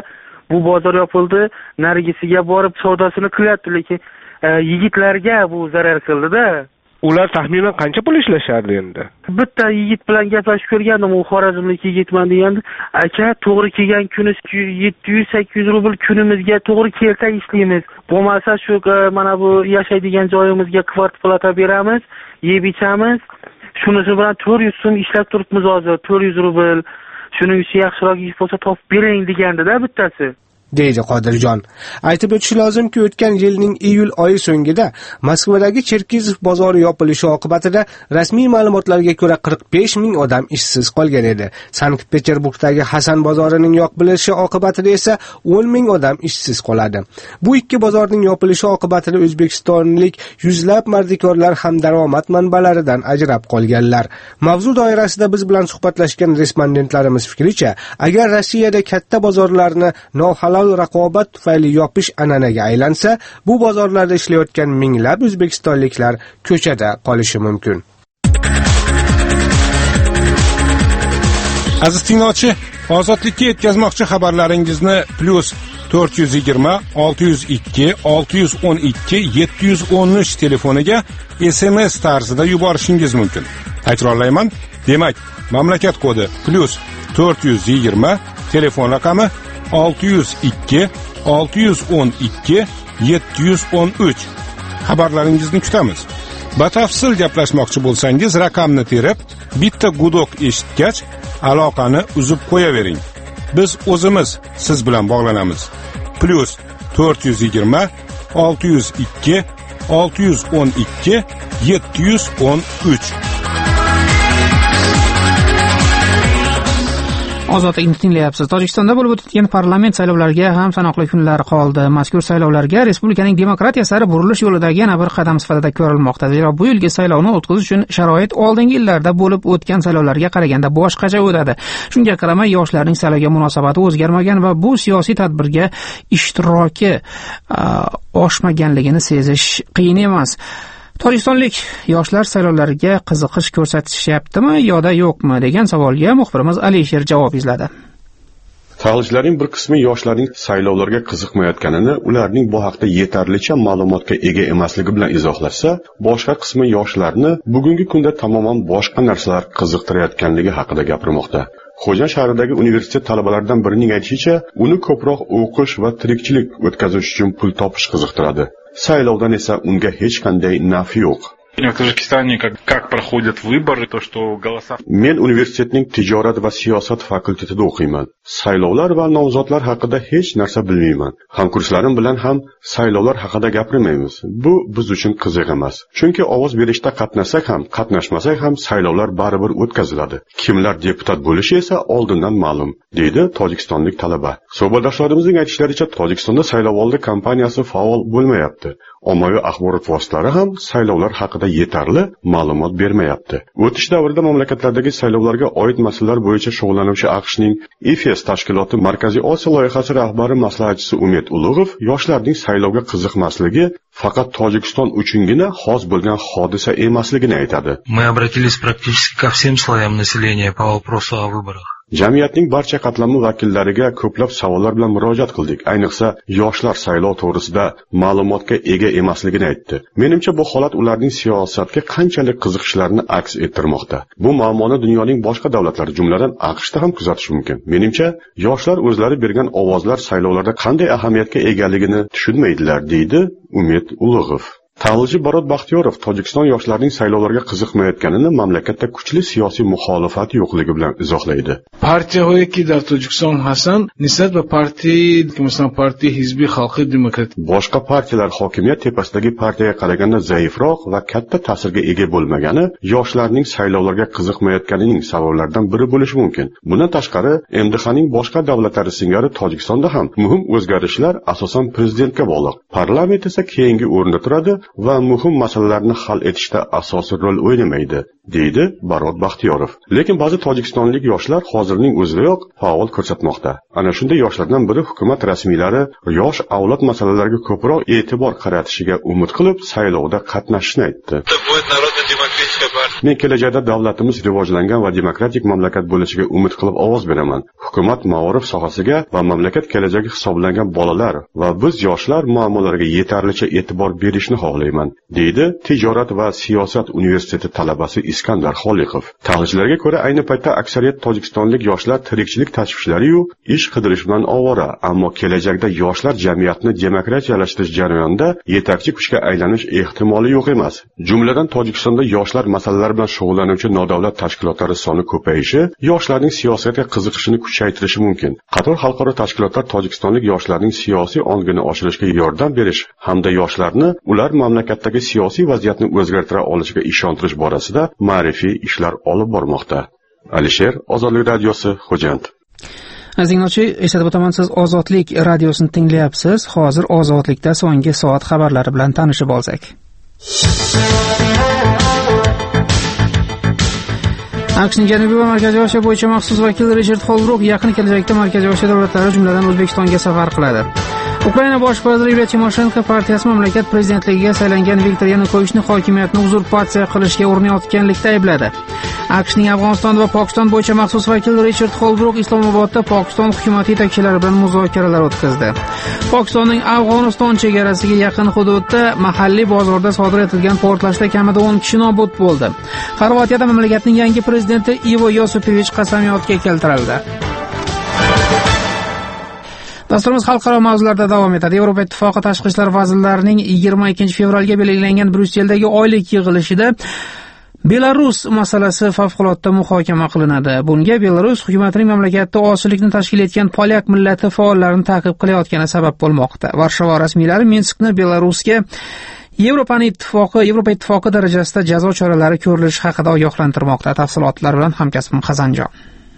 bu bozor yopildi, narigisiga borib savdosini qilyapti, lekin yigitlarga bu zarar qildi-da. Ular taxminan qancha pul ishlashardi endi? Bitta yigit bilan gaplashib ko'rgandim, u xorazmlik yigitman degandi. Aka, to'g'ri kelgan kuni yetti yuz sakkiz yuz rubl kunimizga to'g'ri kelsa ishlaymiz. Bo'lmasa shu mana bu yashaydigan joyimizga kvarplata beramiz, yeb ichamiz. Shunisi bilan to'rt yuz so'm ishlab turibmiz hozir, to'rt yuz rubl. Shuning uchun yaxshiroq ish bo'lsa topib bering degandi-da bittasi. deydi Qodirjon. Aytib o'tish lozimki, o'tgan yilning iyul oyi so'ngida Moskvadagi Cherkizov bozori yopilishi oqibatida rasmiy ma'lumotlarga ko'ra qirq besh ming odam ishsiz qolgan edi. Sankt-Peterburgdagi Hasan bozorining yopilishi oqibatida esa o'n ming odam ishsiz qoladi. Bu ikki bozorning yopilishi oqibatida o'zbekistonlik yuzlab mardikorlar ham daromad manbalaridan ajrab qolganlar. Mavzu doirasida biz bilan suhbatlashgan respondentlarimiz fikricha, agar Rossiyada katta bozorlarni nohalol raqobat tufayli yopish an'anaga aylansa, bu bozorlarda ishlayotgan minglab o'zbekistonliklar ko'chada qolishi mumkin. Aziz tinglovchi, ozodlikka yetkazmoqchi xabarlaringizni plus to'rt yuz yigirma olti yuz ikki olti yuz o'n ikki yetti yuz o'n uch telefoniga S M S tarzida yuborishingiz mumkin. Takrorlayman, demak, mamlakat kodi plus to'rt yuz yigirma, telefon raqami olti yuz ikki olti yuz o'n ikki yetti yuz o'n uch. Xabarlaringizni kutamiz. Batafsil gaplashmoqchi bo'lsangiz, raqamni terib, bitta gudok eshitgach, aloqani uzib qo'yavering. Biz o'zimiz siz bilan bog'lanamiz. Plus to'rt yuz yigirma olti yuz ikki olti yuz o'n ikki yetti yuz o'n uch. Ozodlikni tinglayapsiz. Tojikistonda bo'lib o'tgan parlament saylovlariga ham sanoqli kunlar qoldi. Mazkur saylovlarga respublikaning demokratiya sari burilish yo'lidagi yana bir qadam sifatida ko'rilmoqda. Zero bu yilgi saylovni o'tkazish uchun sharoit oldingi yillarda bo'lib o'tgan saylovlarga qaraganda boshqacha o'tadi. Shunga qaramay, yoshlarning saylovga munosabati o'zgarmagan va bu siyosiy tadbirga ishtiroki oshmaganligini sezish qiyin emas. Tojikistonlik yoshlar saylovlarga qiziqish ko'rsatishyaptimi yoda yo'qmi degan savolga muxbirimiz Alisher javob izladi. Tahlilchilarning bir qismi yoshlarning saylovlarga qiziqmayotganini, ularning bu haqda yetarlicha ma'lumotga ega emasligi bilan izohlashsa, boshqa qismi yoshlarni bugungi kunda tamoman boshqa narsalar qiziqtirayotganligi haqida gapirmoqda. Xo'jand shahridagi universitet talabalaridan birining aytishicha, uni ko'proq o'qish va tirikchilik o'tkazish uchun pul topish qiziqtiradi. Saylovdan esa unga hech qanday nafi yo'q. В Tojikistonda как проходят выборы, то что голоса. Men universitetning tijorat va siyosat fakultetida o'qiyman. Saylovlar va nomzodlar haqida hech narsa bilmayman. Hamkurslarim bilan ham saylovlar haqida gapirmaymiz. Bu biz uchun qiziq emas. Chunki ovoz berishda qatnashsak ham, qatnashmasak ham saylovlar baribir o'tkaziladi. Kimlar deputat bo'lishi esa oldindan ma'lum, deydi tojikistonlik talaba. Suhbatdoshlarimizning aytishlaricha, Tojikistonda saylovoldi kampaniyasi faol bo'lmayapti. Ommaviy axborot vositalari ham saylovlar haqida yetarli ma'lumot bermayapti. O'tish davrida mamlakatlardagi saylovlarga oid masalalar bo'yicha shug'ullanuvchi AQShning I F E S tashkiloti Markaziy Osiyo loyihasi rahbari maslahatchisi Umid Ulug'ov yoshlarning saylovga qiziqmasligi faqat Tojikiston uchungina xos bo'lgan hodisa emasligini aytadi. Мы обратились практически ко всем слоям населения по вопросу о выборах. Jamiyatning barcha qatlami vakillariga ko'plab savollar bilan murojaat qildik. Ayniqsa, yoshlar saylov to'g'risida ma'lumotga ega emasligini aytdi. Menimcha bu holat ularning siyosatga qanchalik qiziqishlarini aks ettirmoqda. Bu muammoni dunyoning boshqa davlatlari, jumladan AQShda ham kuzatish mumkin. Menimcha, yoshlar o'zlari bergan ovozlar saylovlarda qanday ahamiyatga egaligini tushunmaydilar, deydi Umid Ulug'ov. Tahlilchi Barot Baxtiyorov Tojikiston yoshlarining saylovlarga qiziqmayotganini mamlakatda kuchli siyosiy muxolifat yo'qligi bilan izohlaydi. Partiyahoyi ki dar Tojikiston hasan nisbat va partiya, masalan, partiya Hizbiy xalqi demokratik. Boshqa partiyalar hokimiyat tepasidagi partiyaga qaraganda zaifroq va katta ta'sirga ega bo'lmagani yoshlarning saylovlarga qiziqmayotganining sabablaridan biri bo'lishi mumkin. Bundan tashqari, M D Xning boshqa davlatlari singari Tojikistonda ham muhim o'zgarishlar asosan prezidentga bog'liq. Parlament esa keyingi o'rinda turadi va muhim masalalarni hal etishda asosiy rol o'ynamaydi, deydi Barot Baxtiyorov. Lekin ba'zi tojikistonlik yoshlar hozirning o'zidayoq faol ko'rsatmoqda. Ana shunday yoshlardan biri hukumat rasmiylari yosh avlod masalalariga ko'proq e'tibor qaratishiga umid qilib, saylovda qatnashishni aytdi. Men kelajakda davlatimiz rivojlangan va demokratik mamlakat bo'lishiga umid qilib ovoz beraman. Hukumat ma'orif sohasiga va mamlakat kelajagi hisoblangan bolalar va biz yoshlar muammolariga yetarlicha e'tibor berishni xohlayman, deydi Tijorat va siyosat universiteti talabasi Iskandar Xoliqov. Tahlilchilarga ko'ra, ayni paytda aksariyat tojikistonlik yoshlar tirikchilik tashvishlari-yu ish qidirish bilan ovora, ammo kelajakda yoshlar jamiyatni demokratiyalashtirish jarayonida yetakchi kuchga aylanish ehtimoli yo'q emas. Jumladan Tojikistonda yoshlar masalalari bilan shug'ullanuvchi nodavlat tashkilotlari soni ko'payishi yoshlarning siyosatga qiziqishini kuchaytirishi mumkin. Qator xalqaro tashkilotlar tojikistonlik yoshlarning siyosiy ongini oshirishga yordam berish hamda yoshlarni ular mamlakatdagi siyosiy vaziyatni o'zgartira olishiga ishontirish borasida ma'rifiy ishlar olib bormoqda. Alisher, Ozodlik radiosi, Xo'jand. Aziz tinglovchi, eslatib o'taman, siz Ozodlik radiosini tinglayapsiz. Hozir Ozodlikda so'nggi soat xabarlari bilan tanishib olsak. AQShning Janubiy va Markaziy Osiyo bo'yicha maxsus vakili Richard Holbrook yaqin kelajakda Markaziy Osiyo davlatlari, jumladan O'zbekistonga safar qiladi. Ukraina bosh vaziri Yuliya Timoshenko partiyasi mamlakat prezidentligiga saylangan Viktor Yanukovichni hokimiyatni uzurpatsiya qilishga urinayotganlikda aybladi. AQShning Afg'oniston va Pokiston bo'yicha maxsus vakili Richard Holbrook Islomobodda Pokiston hukumati yetakchilari bilan muzokaralar o'tkazdi. Pokistonning Afg'oniston chegarasiga yaqin hududda mahalliy bozorda sodir etilgan portlashda kamida o'n kishi nobud bo'ldi. Xorvatiyada mamlakatning yangi prezidenti Ivo Yosipovich qasamyodga keltirildi. Dasturimiz xalqaro mavzularda davom etadi. Yevropa Ittifoqi tashqi ishlar vazirlarining yigirma ikkinchi fevralga belgilangan Bryusseldagi oylik yig'ilishida Belarus masalasi favqulodda muhokama qilinadi. Bunga Belarus hukumatining mamlakatda osilikni tashkil etgan polyak millati faollarini ta'qib qilayotgani sabab bo'lmoqda. Varshava rasmiylari Minskni Belarusga Yevropa Ittifoqi, Yevropa Ittifoqi darajasida jazo choralari ko'rilishi haqida ogohlantirmoqda. Tafsilotlar bilan hamkasbim Xazanjon.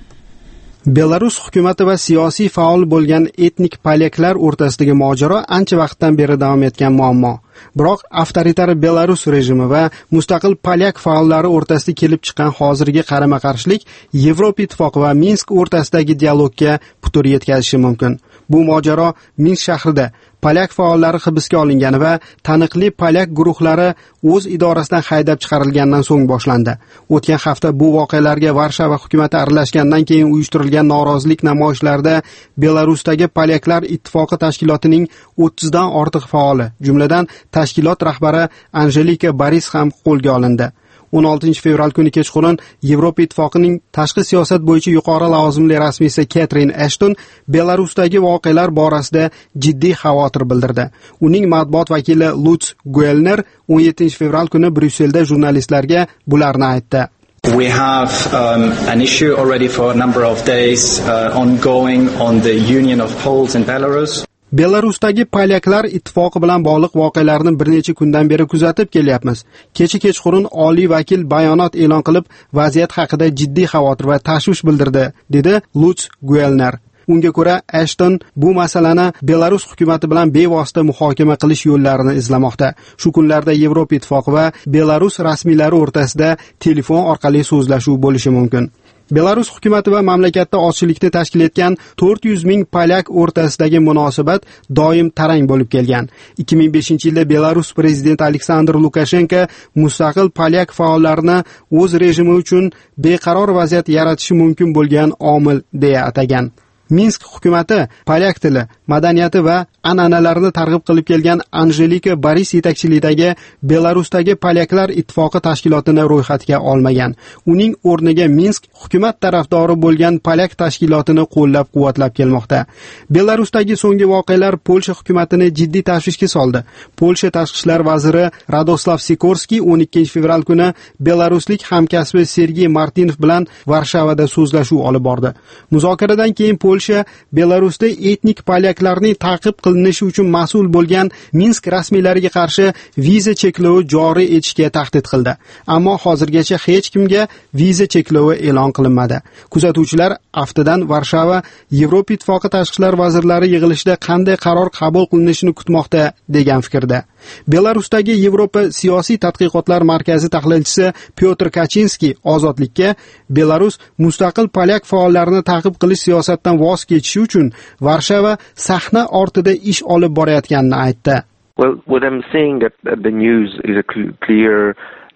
Belarus hukumati va siyosiy faol bo'lgan etnik polyaklar o'rtasidagi mojaro ancha vaqtdan beri davom etgan muammo. Biroq avtoritar Belarus rejimi va mustaqil polyak faollari o'rtasida kelib chiqqan hozirgi qarama-qarshilik Yevropa Ittifoqi va Minsk o'rtasidagi dialogga putur yetkazishi mumkin. Bu mojaro Minsk shahrida polyak faollari hibsga olingani va taniqli polyak guruhlari o'z idorasidan haydab chiqarilgandan so'ng boshlandi. O'tgan hafta bu voqealarga Varshava hukumati aralashgandan keyin uyushtirilgan norozilik namoyishlarida Belarusdagi Polyaklar ittifoqi tashkilotining o'ttizdan ortiq faoli, jumladan tashkilot rahbari Anjelika Boris ham qo'lga olindi. o'n oltinchi fevral kuni kechqurun Yevropa Ittifoqining tashqi siyosat bo'yicha yuqori lavozimli rasmiysi Catherine Ashton Belarusdagi voqealar borasida jiddiy xavotir bildirdi. Uning matbuot vakili Lutz Guelner o'n yettinchi fevral kuni Bryusselda jurnalistlarga bularni aytdi. We have um, an issue already for a number of days uh, ongoing on the Union of Poles in Belarus. Belarusdagi Polyaklar ittifoqi bilan bog'liq voqealarni bir necha kundan beri kuzatib kelyapmiz. Kecha kechqurun oliy vakil bayonot e'lon qilib, vaziyat haqida jiddiy xavotir va tashvish bildirdi, dedi Lutz Guelner. Unga ko'ra, Ashton bu masalani Belarus hukumati bilan bevosita muhokama qilish yo'llarini izlamoqda. Shu kunlarda Yevropa Ittifoqi va Belarus rasmiylari o'rtasida telefon orqali so'zlashuv bo'lishi mumkin. Belarus hukumati va mamlakatda ozchilikni tashkil etgan to'rt yuz ming polyak o'rtasidagi munosabat doim tarang bo'lib kelgan. ikki ming beshinchi yilda Belarus prezidenti Aleksandr Lukashenko mustaqil polyak faollarini o'z rejimi uchun beqaror vaziyat yaratishi mumkin bo'lgan omil deya atagan. Minsk hukumati polyak tili, madaniyati va an'analarini targ'ib qilib kelgan Anjelika Boris yetakchiligidagi Belarusdagi Polyaklar ittifoqi tashkilotini ro'yxatga olmagan. Uning o'rniga Minsk hukumat tarafdori bo'lgan polyak tashkilotini qo'llab-quvvatlab kelmoqda. Belarusdagi so'nggi voqealar Polsha hukumatini jiddiy tashvishga soldi. Polsha tashqi ishlar vaziri Radoslav Sikorskiy o'n ikkinchi fevral kuni belaruslik hamkasbi Sergey Martinov bilan Varshavada so'zlashuv olib bordi. Muzokaradan keyin Polsha Belarusda etnik polyaklarning ta'qib qilinishi uchun mas'ul bo'lgan Minsk rasmiylariga qarshi viza cheklovi joriy etishga tahdid qildi. Ammo hozirgacha hech kimga viza cheklovi e'lon qilinmadi. Kuzatuvchilar aftidan Varshava Yevropa Ittifoqi tashqi ishlar vazirlari yig'ilishida qanday qaror qabul qilinishini kutmoqda degan fikrda. Belarusdagi Yevropa siyosiy tadqiqotlar markazi tahlilchisi Pyotr Kaczynski Ozodlikka Belarus mustaqil polyak faollarini ta'qib qilish siyosatidan voz kechishi uchun Varshava sahna ortida ish olib borayotganini aytdi. Well, what I'm saying that the news is a clear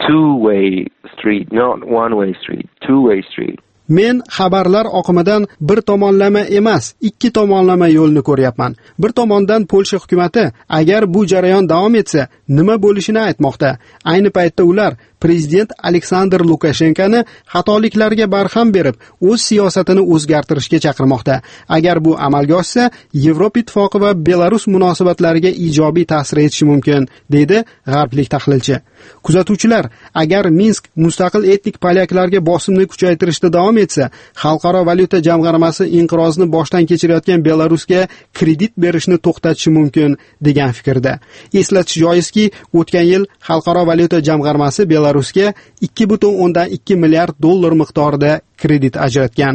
two-way street, not one-way street, two-way street. Men xabarlar oqimidan bir tomonlama emas, ikki tomonlama yo'lni ko'ryapman. Bir tomondan Polsha hukumatı agar bu jarayon davom etsa, nima bo'lishini aytmoqda. Ayni paytda ular prezident Aleksandr Lukashenkoni xatoliklarga barham berib, o'z siyosatini o'zgartirishga chaqirmoqda. Agar bu amalga oshsa, Yevropa Ittifoqi va Belarus munosabatlariga ijobiy ta'sir etishi mumkin, dedi g'arblik tahlilchi. Kuzatuvchilar, agar Minsk mustaqil etnik polyaklarga bosimni kuchaytirishda davom etsa, Xalqaro valyuta jamg'armasi inqirozni boshdan kechirayotgan Belarusga kredit berishni to'xtatishi mumkin degan fikrda. Eslatish joizki, o'tgan yil Xalqaro valyuta jamg'armasi Belarusga ikki butun o'ndan ikki milliard dollar miqdorida kredit ajratgan.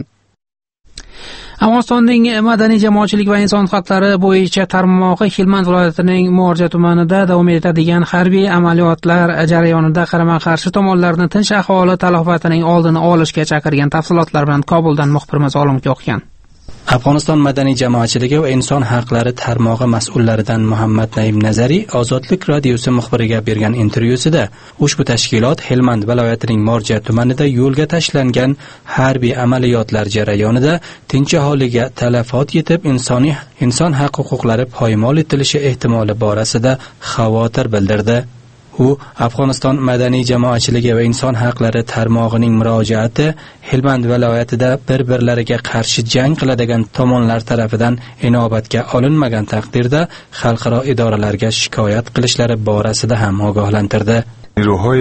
Afg'onistonning madaniy jamoatchilik va inson huquqlari bo'yicha tarmog'i Helmand viloyatining Mo'rja tumanida davom etadigan harbiy amaliyotlar jarayonida qarama-qarshi tomonlarni tinch aholi talafotatining oldini olishga chaqirgan tafsilotlar bilan Kobuldan muxbirimiz Olimga o'qigan. Afg'oniston madaniy jamoatchiligi va inson haqlari tarmog'i mas'ullaridan Muhammad Naim Nazariy Ozodlik radiosi muxbiriga bergan intervyusida ushbu tashkilot Helmand viloyatining Mo'rja tumanida yo'lga tashlangan harbiy amaliyotlar jarayonida tinch aholiga talafot yetib, insoniy inson haq huquqlari poymol etilishi ehtimoli borasida xavotir bildirdi. U Afg'oniston madaniy jamoatchiligi va inson haqlari tarmog'ining murojaati Helmand viloyatida bir-birlariga qarshi jang qiladigan tomonlar tarafidan inobatga olinmagan taqdirda xalqaro idoralarga shikoyat qilishlari borasida ham ogohlantirdi. نیروهای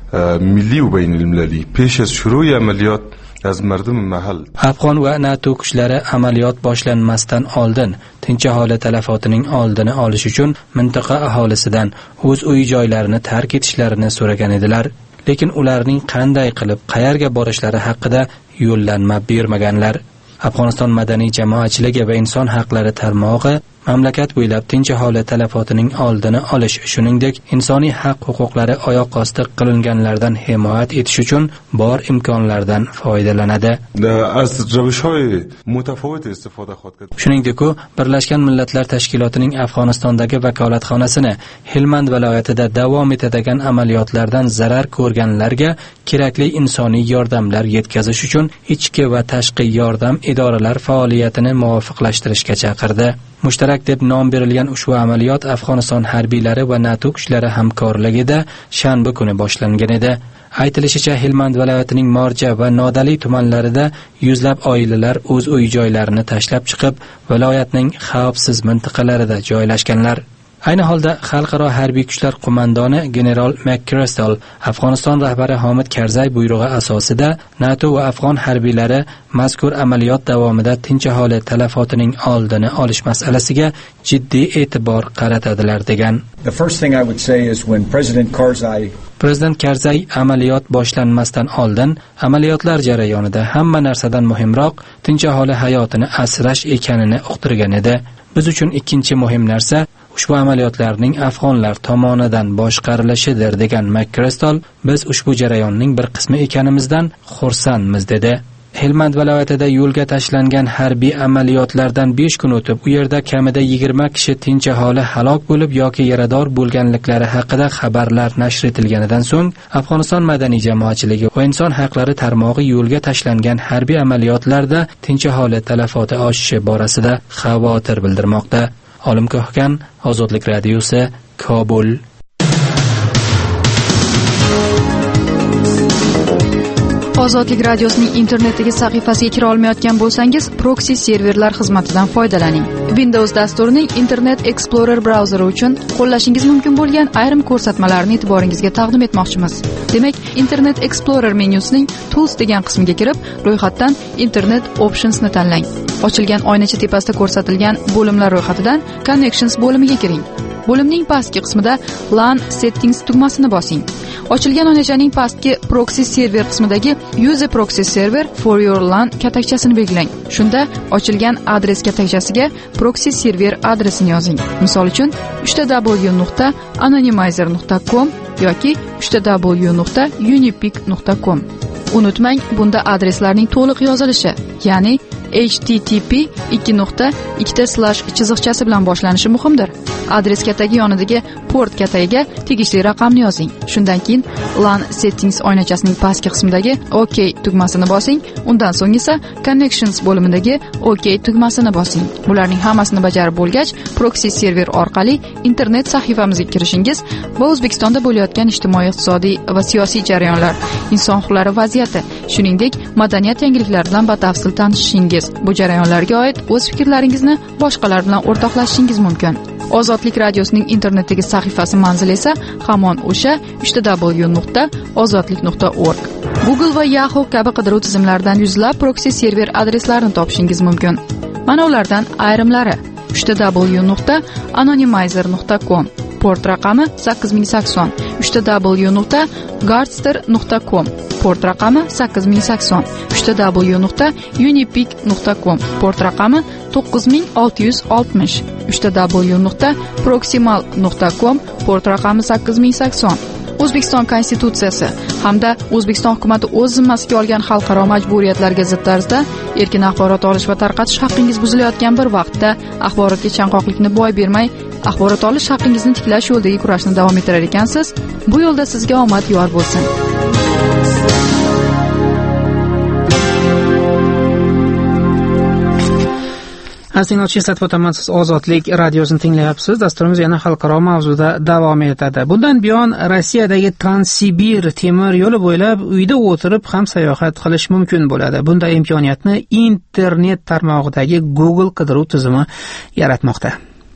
ملی و بین المللی پیش از شروع عملیات از مردم محل Afg'on va NATO kuchlari amaliyot boshlanmasdan oldin tinch aholi talafotining oldini olish uchun mintaqa aholisidan o'z uy joylarini tark etishlarini so'ragan edilar. Lekin ularning qanday qilib qayerga borishlari haqida yo'llanma bermaganlar. Afg'oniston madaniy jamoatchiligi va inson haqlari tarmog'i mamlakat bo'ylab tinch aholi talafotining oldini olish, shuningdek insoniy haq huquqlari oyoq osti qilinganlardan himoyat etish uchun bor imkonlardan foydalanadi. Shuningdek, u Birlashgan Millatlar Tashkilotining Afg'onistondagi vakolatxonasini Helmand viloyatida davom etadigan amaliyotlardan zarar ko'rganlarga kerakli insoniy yordamlar yetkazish uchun ichki va tashqi yordam idoralari faoliyatini muvofiqlashtirishga chaqirdi. Mushtarak deb nom berilgan ushbu amaliyot Afg'oniston harbiylari va NATO kuchlari hamkorligida shanba kuni boshlangan edi. Aytilishicha, Helmand viloyatining Mo'rja va Nodali tumanlarida yuzlab oilalar o'z uy joylarini tashlab chiqib, viloyatning xavfsiz mintaqalarida joylashganlar. Ayni holda xalqaro harbiy kuchlar qo'mondoni general McChrystal Afg'oniston rahbari Hamid Karzay buyrug'i asosida NATO va afg'on harbiylari mazkur amaliyot davomida tinch aholi talafotining oldini olish masalasiga jiddiy e'tibor qaratadilar degan. The first thing I would say is when President Karzai Prezident Karzay amaliyot boshlanmasdan oldin amaliyotlar jarayonida hamma narsadan muhimroq tinch aholi hayotini asrash ekanini uqtirgan edi. Biz uchun ikkinchi muhim narsa ushbu amaliyotlarning afg'onlar tomonidan boshqarilishidir degan McChrystal, biz ushbu jarayonning bir qismi ekanimizdan xursandmiz dedi. Helmand viloyatida yo'lga tashlangan harbiy amaliyotlardan besh kun o'tib, u yerda kamida yigirma kishi tinch aholi halok bo'lib yoki yarador bo'lganliklari haqida xabarlar nashr etilganidan so'ng, Afg'oniston madaniy jamoatchiligi va inson haqlari tarmog'i yo'lga tashlangan harbiy amaliyotlarda tinch aholi talafoti oshishi borasida xavotir bildirmoqda. Olim Ko'hgan, Ozodlik radiosi, Kobul. Ozodlik radiosining internetdagi sahifasiga kira olmayotgan bo'lsangiz, proxy serverlar xizmatidan foydalaning. Windows dasturining Internet Explorer brauzeri uchun qo'llashingiz mumkin bo'lgan ayrim ko'rsatmalarni e'tiboringizga taqdim etmoqchimiz. Demak, Internet Explorer menyusining Tools degan qismiga kirib, ro'yxatdan Internet Options ni tanlang. Ochilgan oynacha tepasida ko'rsatilgan bo'limlar ro'yxatidan Connections bo'limiga kiring. Bo'limning pastki qismida LAN Settings tugmasini bosing. Ochilgan oynachaning pastki Proxy Server qismidagi Use a Proxy Server for your LAN katakchasini belgilang. Shunda ochilgan adres katakchasiga Proxy Server adresini yozing. Misol uchun uch w nuqta anonymizer nuqta com yoki uch w nuqta unipic nuqta com. Unutmang, bunda adreslarning to'liq yozilishi, ya'ni h t t p ikki nuqta ikkita slash chiziqchasi bilan boshlanishi muhimdir. Adres katagi yonidagi port katagiga tegishli raqamni yozing. Shundan keyin LAN settings oynachasining pastki qismidagi OK tugmasini bosing. Undan so'ng esa Connections bo'limidagi OK tugmasini bosing. Bularning hammasini bajarib bo'lgach, proxy server orqali internet sahifamizga kirishingiz va O'zbekistonda bo'layotgan ijtimoiy, iqtisodiy va siyosiy jarayonlar, inson huquqlari vaziyati, shuningdek madaniyat yangiliklari bilan batafsil tanishishingiz, bu jarayonlarga oid o'z fikrlaringizni boshqalar bilan o'rtoqlashishingiz mumkin. Ozodlik radiosining internetdagi sahifasi manzili esa hamon o'sha w w nuqta ozodlik nuqta org. Google va Yahoo kabi qidiruv tizimlaridan yuzlab proxy server adreslarini topishingiz mumkin. Mana ulardan ayrimlari: w w w nuqta anonymizer nuqta com, port raqami sakkiz ming sakson, w w w nuqta gardster nuqta com, port raqami sakkiz ming sakson, w w w nuqta unipic nuqta com, port raqami to'qqiz ming olti yuz oltmish, w w w nuqta proximal nuqta com, port raqami sakkiz ming sakson. O'zbekiston Konstitutsiyasi hamda O'zbekiston hukuomati o'z zimmasiga olgan xalqaro majburiyatlarga zid tarzda erkin axborot olish va tarqatish haqqingiz buzilayotgan bir vaqtda axborotga chanqoqlikni boy bermay, axborot olish haqqingizni tiklash yo'lidagi kurashni davom ettirar ekansiz. Bu yo'lda sizga omad yor bo'lsin. Asinglar eslatib o'taman, siz Ozodlik radiosini tinglayapsiz. Dasturimiz yana xalqaro mavzuda davom etadi. Bundan buyon Rossiyadagi Transsibir temir yo'li bo'ylab uyda o'tirib ham sayohat qilish mumkin bo'ladi. Bunday imkoniyatni internet tarmog'idagi Google qidiruv tizimi yaratmoqda.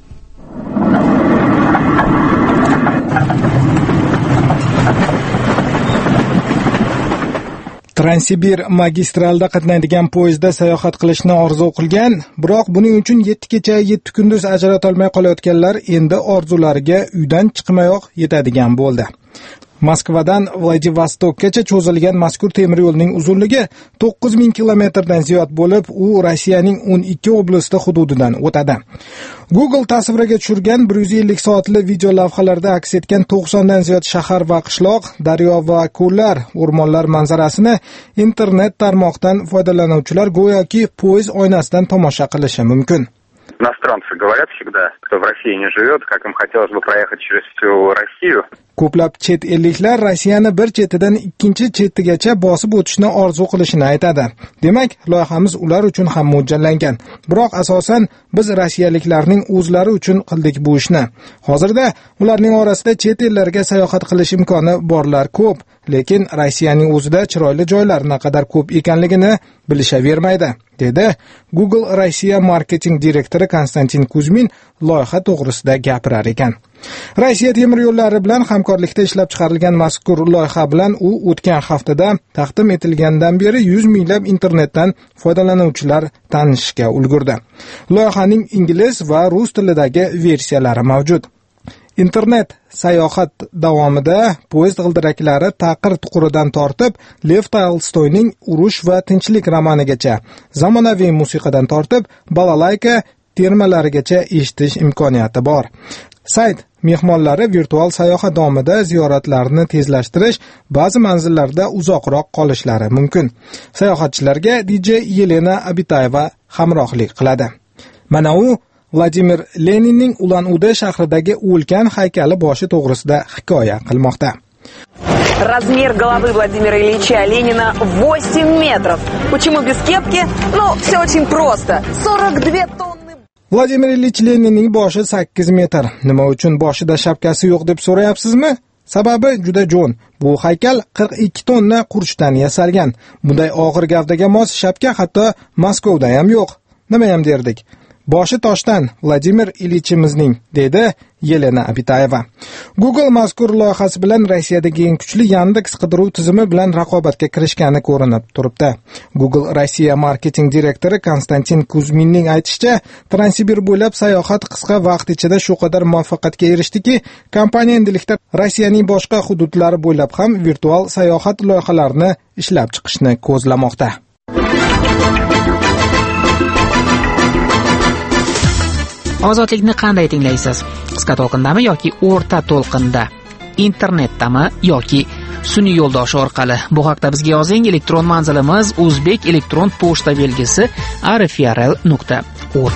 Transsibir magistralda qatnaydigan poyezdda sayohat qilishni orzu qilgan, biroq buning uchun yetti kecha yetti kunduz ajrata olmay qolayotganlar endi orzulariga uydan chiqmayoq yetadigan bo'ldi. Moskvadan Vladivostokgacha cho'zilgan mazkur temir yo'lning uzunligi to'qqiz ming kilometrdan ziyod bo'lib, u Rossiyaning o'n ikki oblasti hududidan o'tadi. Google tasvirga tushirgan bir yuz ellik soatli video lavhalarda aks etgan to'qsondan ziyod shahar va qishloq, daryo va ko'llar, o'rmonlar manzarasini internet tarmoqdan foydalanuvchilar go'yoki poyezd oynasidan tomosha qilishi mumkin. Иностранцы говорят всегда, кто в России не живет, как им хотелось бы проехать через всю Россию. Ko'plab chet elliklar Rossiyani bir chetidan ikkinchi chetigacha bosib o'tishni orzu qilishini aytadi. Demak, loyihamiz ular uchun ham mo'ljallangan. Biroq asosan biz rossiyaliklarning o'zlari uchun qildik bu ishni. Hozirda ularning orasida chet ellarga sayohat qilish imkoni borlar ko'p, lekin Rossiyaning o'zida chiroyli joylar naqadar ko'p ekanligini bilishavermaydi, dedi Google Rossiya marketing direktori Konstantin Kuzmin loyiha to'g'risida gapirar ekan. Rossiya temir yo'llari bilan hamkorlikda ishlab chiqarilgan mazkur loyiha bilan u o'tgan haftada taqdim etilgandan beri yuz minglab internetdan foydalanuvchilar tanishishga ulgurdi. Loyihaning ingliz va rus tilidagi versiyalari mavjud. Internet sayohat davomida poyezd g'ildiraklari taqir-tuquridan tortib, Lev Tolstoyning Urush va tinchlik romanigacha, zamonaviy musiqadan tortib, balalayka termalarigacha eshitish imkoniyati bor. Sayt mehmonlari virtual sayohat davomida ziyoratlarni tezlashtirish, ba'zi manzillarda uzoqroq qolishlari mumkin. Sayohatchilarga D J Yelena Abitayeva hamrohlik qiladi. Mana u Vladimir Leninning Ulan-Ude shahridagi ulkan haykali boshi to'g'risida hikoya qilmoqda. Размер головы Владимира Ильича Ленина восемь метров. Почему без кепки? Ну, все очень просто. сорок две тонны. Vladimir Ilich Leninning boshi sakkiz metr. Nima uchun boshida shapkasi yo'q deb so'rayapsizmi? Sababi juda jo'n. Bu haykal qirq ikki tonna qurishdan yasalgan. Bunday og'ir gavdaga mos shapka hatto Moskvada ham yo'q. Nima ham derdik? Boshi toshdan Vladimir Ilichimizning, dedi Yelena Abitayeva. Google mazkur loyihasi bilan Rossiyadagi eng kuchli Yandex qidiruv tizimi bilan raqobatga kirishgani ko'rinib turibdi. Google Rossiya marketing direktori Konstantin Kuzminning aytishicha, Transsibir bo'ylab sayohat qisqa vaqt ichida shu qadar muvaffaqiyatga erishdiki, kompaniya endilikda Rossiyaning boshqa hududlari bo'ylab ham virtual sayohat loyihalarini ishlab chiqishni ko'zlamoqda. Ozodlikni qanday tinglaysiz? Qisqa to'lqindami yoki o'rta to'lqinda? Internetdami yoki sun'iy yo'ldosh orqali. Bu haqda bizga yozing. Elektron manzilimiz o'zbek elektron pochta belgisi rfrl nuqta org.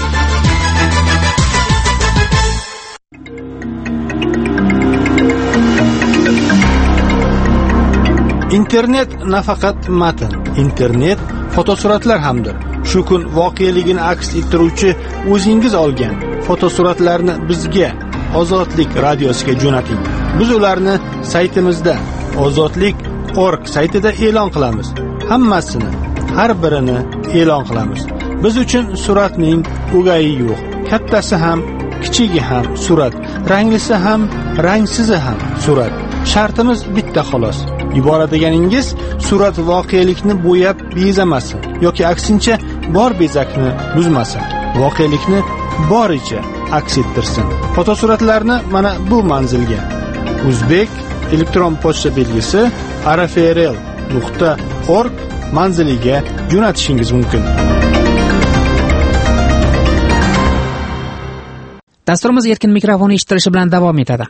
Internet nafaqat matn, internet fotosuratlar hamdir. Shu kun voqeligini aks ettiruvchi o'zingiz olgan fotosuratlarni bizga Ozodlik radiosiga jo'nating. Biz ularni saytimizda ozodlik nuqta org saytida e'lon qilamiz. Hammasini, har birini e'lon qilamiz. Biz uchun suratning o'gayi yo'q. Kattasi ham, kichigi ham surat, ranglisi ham, rangsizi ham surat. Shartimiz bitta xolos. Yuboradiganingiz surat voqelikni bo'yab bezamasin yoki aksincha bor bezakni buzmasin. Voqelikni boricha aks ettirsin. Fotosuratlarni mana bu manzilga o'zbek elektron pochta belgisi rfrl nuqta org manziliga jo'natishingiz mumkin. Dasturimiz erkin mikrofon eshitilishi bilan davom etadi.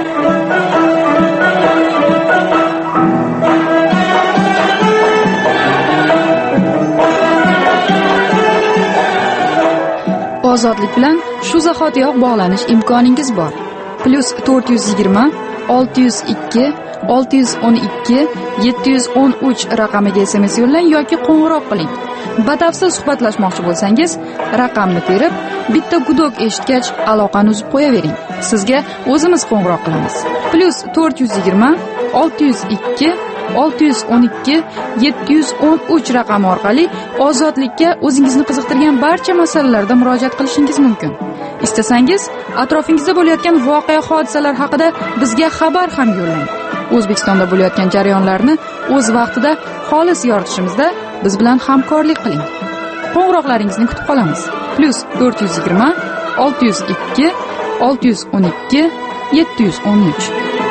Ozodlik bilan shu zahotiyoq bog'lanish imkoningiz bor. Plus to'rt yuz yigirma olti yuz ikki olti yuz o'n ikki yetti yuz o'n uch raqamiga S M S yo'llang yoki qo'ng'iroq qiling. Batafsil suhbatlashmoqchi bo'lsangiz, raqamni terib, bitta gudok eshitgach aloqani uzib qo'yavering. Sizga o'zimiz qo'ng'iroq qilamiz. Plus to'rt yuz yigirma olti yuz ikki olti yuz o'n ikki yetti yuz o'n uch raqami orqali ozodlikka o'zingizni qiziqtirgan barcha masalalarda murojaat qilishingiz mumkin. Istasangiz, atrofingizda bo'layotgan voqea hodisalar haqida bizga xabar ham yo'llang. O'zbekistonda bo'layotgan jarayonlarni o'z vaqtida xolis yoritishimizda biz bilan hamkorlik qiling. Qo'ng'iroqlaringizni kutib qolamiz. Plus to'rt yuz yigirma olti yuz ikki olti yuz o'n ikki yetti yuz o'n uch.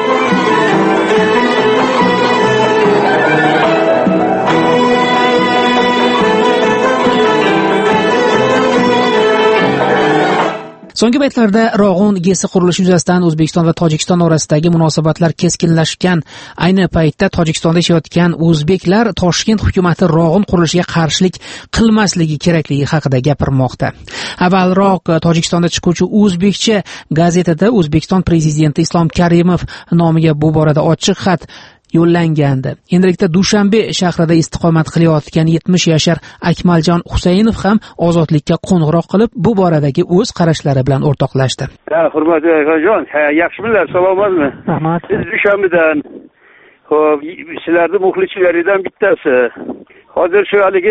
So'nggi paytlarda Rog'un gesi qurilishi yuzasidan O'zbekiston va Tojikiston orasidagi munosabatlar keskinlashgan. Ayni paytda Tojikistonda yashayotgan o'zbeklar Toshkent hukumatı Rog'un qurilishiga qarshilik qilmasligi kerakligi haqida gapirmoqda. Avvalroq Tojikistonda chiquvchi o'zbekcha gazetada O'zbekiston prezidenti Islom Karimov nomiga bu borada ochiq xat yo'llangandi. Endilikda Dushanbe shahrida istiqomat qilayotgan yetmish yashar Akmaljon Husaynov ham Ozodlikka qo'ng'iroq qilib, bu boradagi o'z qarashlari bilan o'rtoqlashdi. Ha, hurmatli akajon, yaxshimisizlar, salomatmi? Rahmat. Siz Dushanbedan, xo'p, sizlarning muxlislaringizdan bittasi. Hozir shu haligi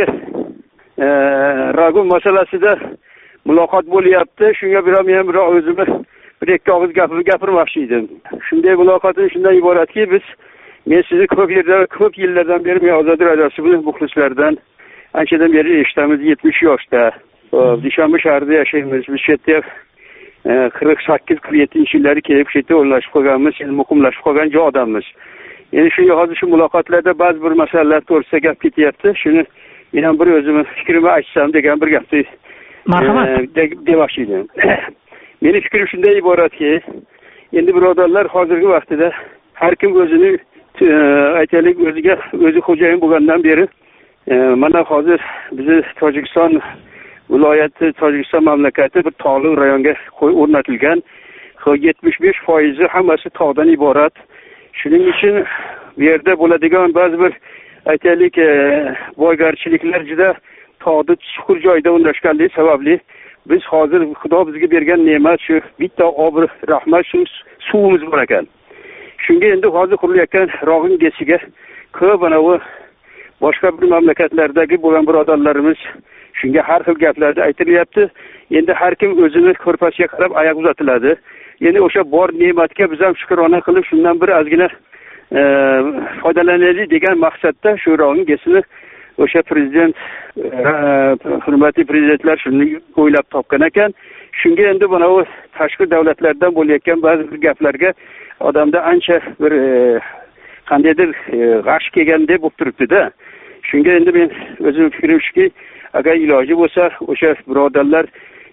Ragun masalasida muloqot bo'lyapti. Shunga bir ham men o'zimni bir ikki og'iz gapirib gapirmoqchi edim. Shunday muloqotimiz shundan iboratki, biz men sizni ko'p yerda, ko'p yillardan beri men Ozod radiosi muxlislardan anchadan beri eshitamiz. yetmish yoshda. Dushanbe shahrida yashaymiz. Biz shu yerda qirq sakkiz qirq yettinchi yillarda kelib shu yerda o'rnashib qolganmiz, endi muqimlashib qolgan joy odammiz. Endi shu hozir shu muloqotlarda ba'zi bir masalalar to'g'risida gap ketyapti. Shuni men ham bir o'zim fikrimni aytsam degan bir gapni marhamat demoqchi edim. Mening fikrim shunday iboratki, endi birodarlar hozirgi vaqtda har kim o'zini aytaylik o'ziga o'zi xo'jayin bo'lgandan beri mana hozir bizni Tojikiston viloyati, Tojikiston mamlakati bir tog'li rayonga o'rnatilgan. yetmish besh foizi hammasi tog'dan iborat. Shuning uchun bu yerda bo'ladigan ba'zi bir aytaylik boygarchiliklar juda tog'da chuqur joyda o'rnashganligi sababli biz hozir Xudo bizga bergan ne'mat shu bitta obr rahmat shu suvimiz bor ekan. Shunga endi hozir qurilayotgan Rog'un gesiga ko'p anavi boshqa bir mamlakatlardagi bo'lgan birodarlarimiz shunga har xil gaplarda aytilyapti. Endi har kim o'zini ko'rpasiga qarab oyoq uzatiladi. Endi o'sha bor ne'matga biz ham shukrona qilib shundan bir ozgina foydalanaylik degan maqsadda shu Rog'un gesini o'sha prezident hurmatli prezidentlar shuni o'ylab topgan ekan. Shunga endi mana u tashqi davlatlardan bo'layotgan ba'zi bir gaplarga odamda ancha bir qandaydir g'ash kelgandek bo'lib turibdi-da. Shunga endi men o'zim fikrim shuki, agar iloji bo'lsa o'sha birodarlar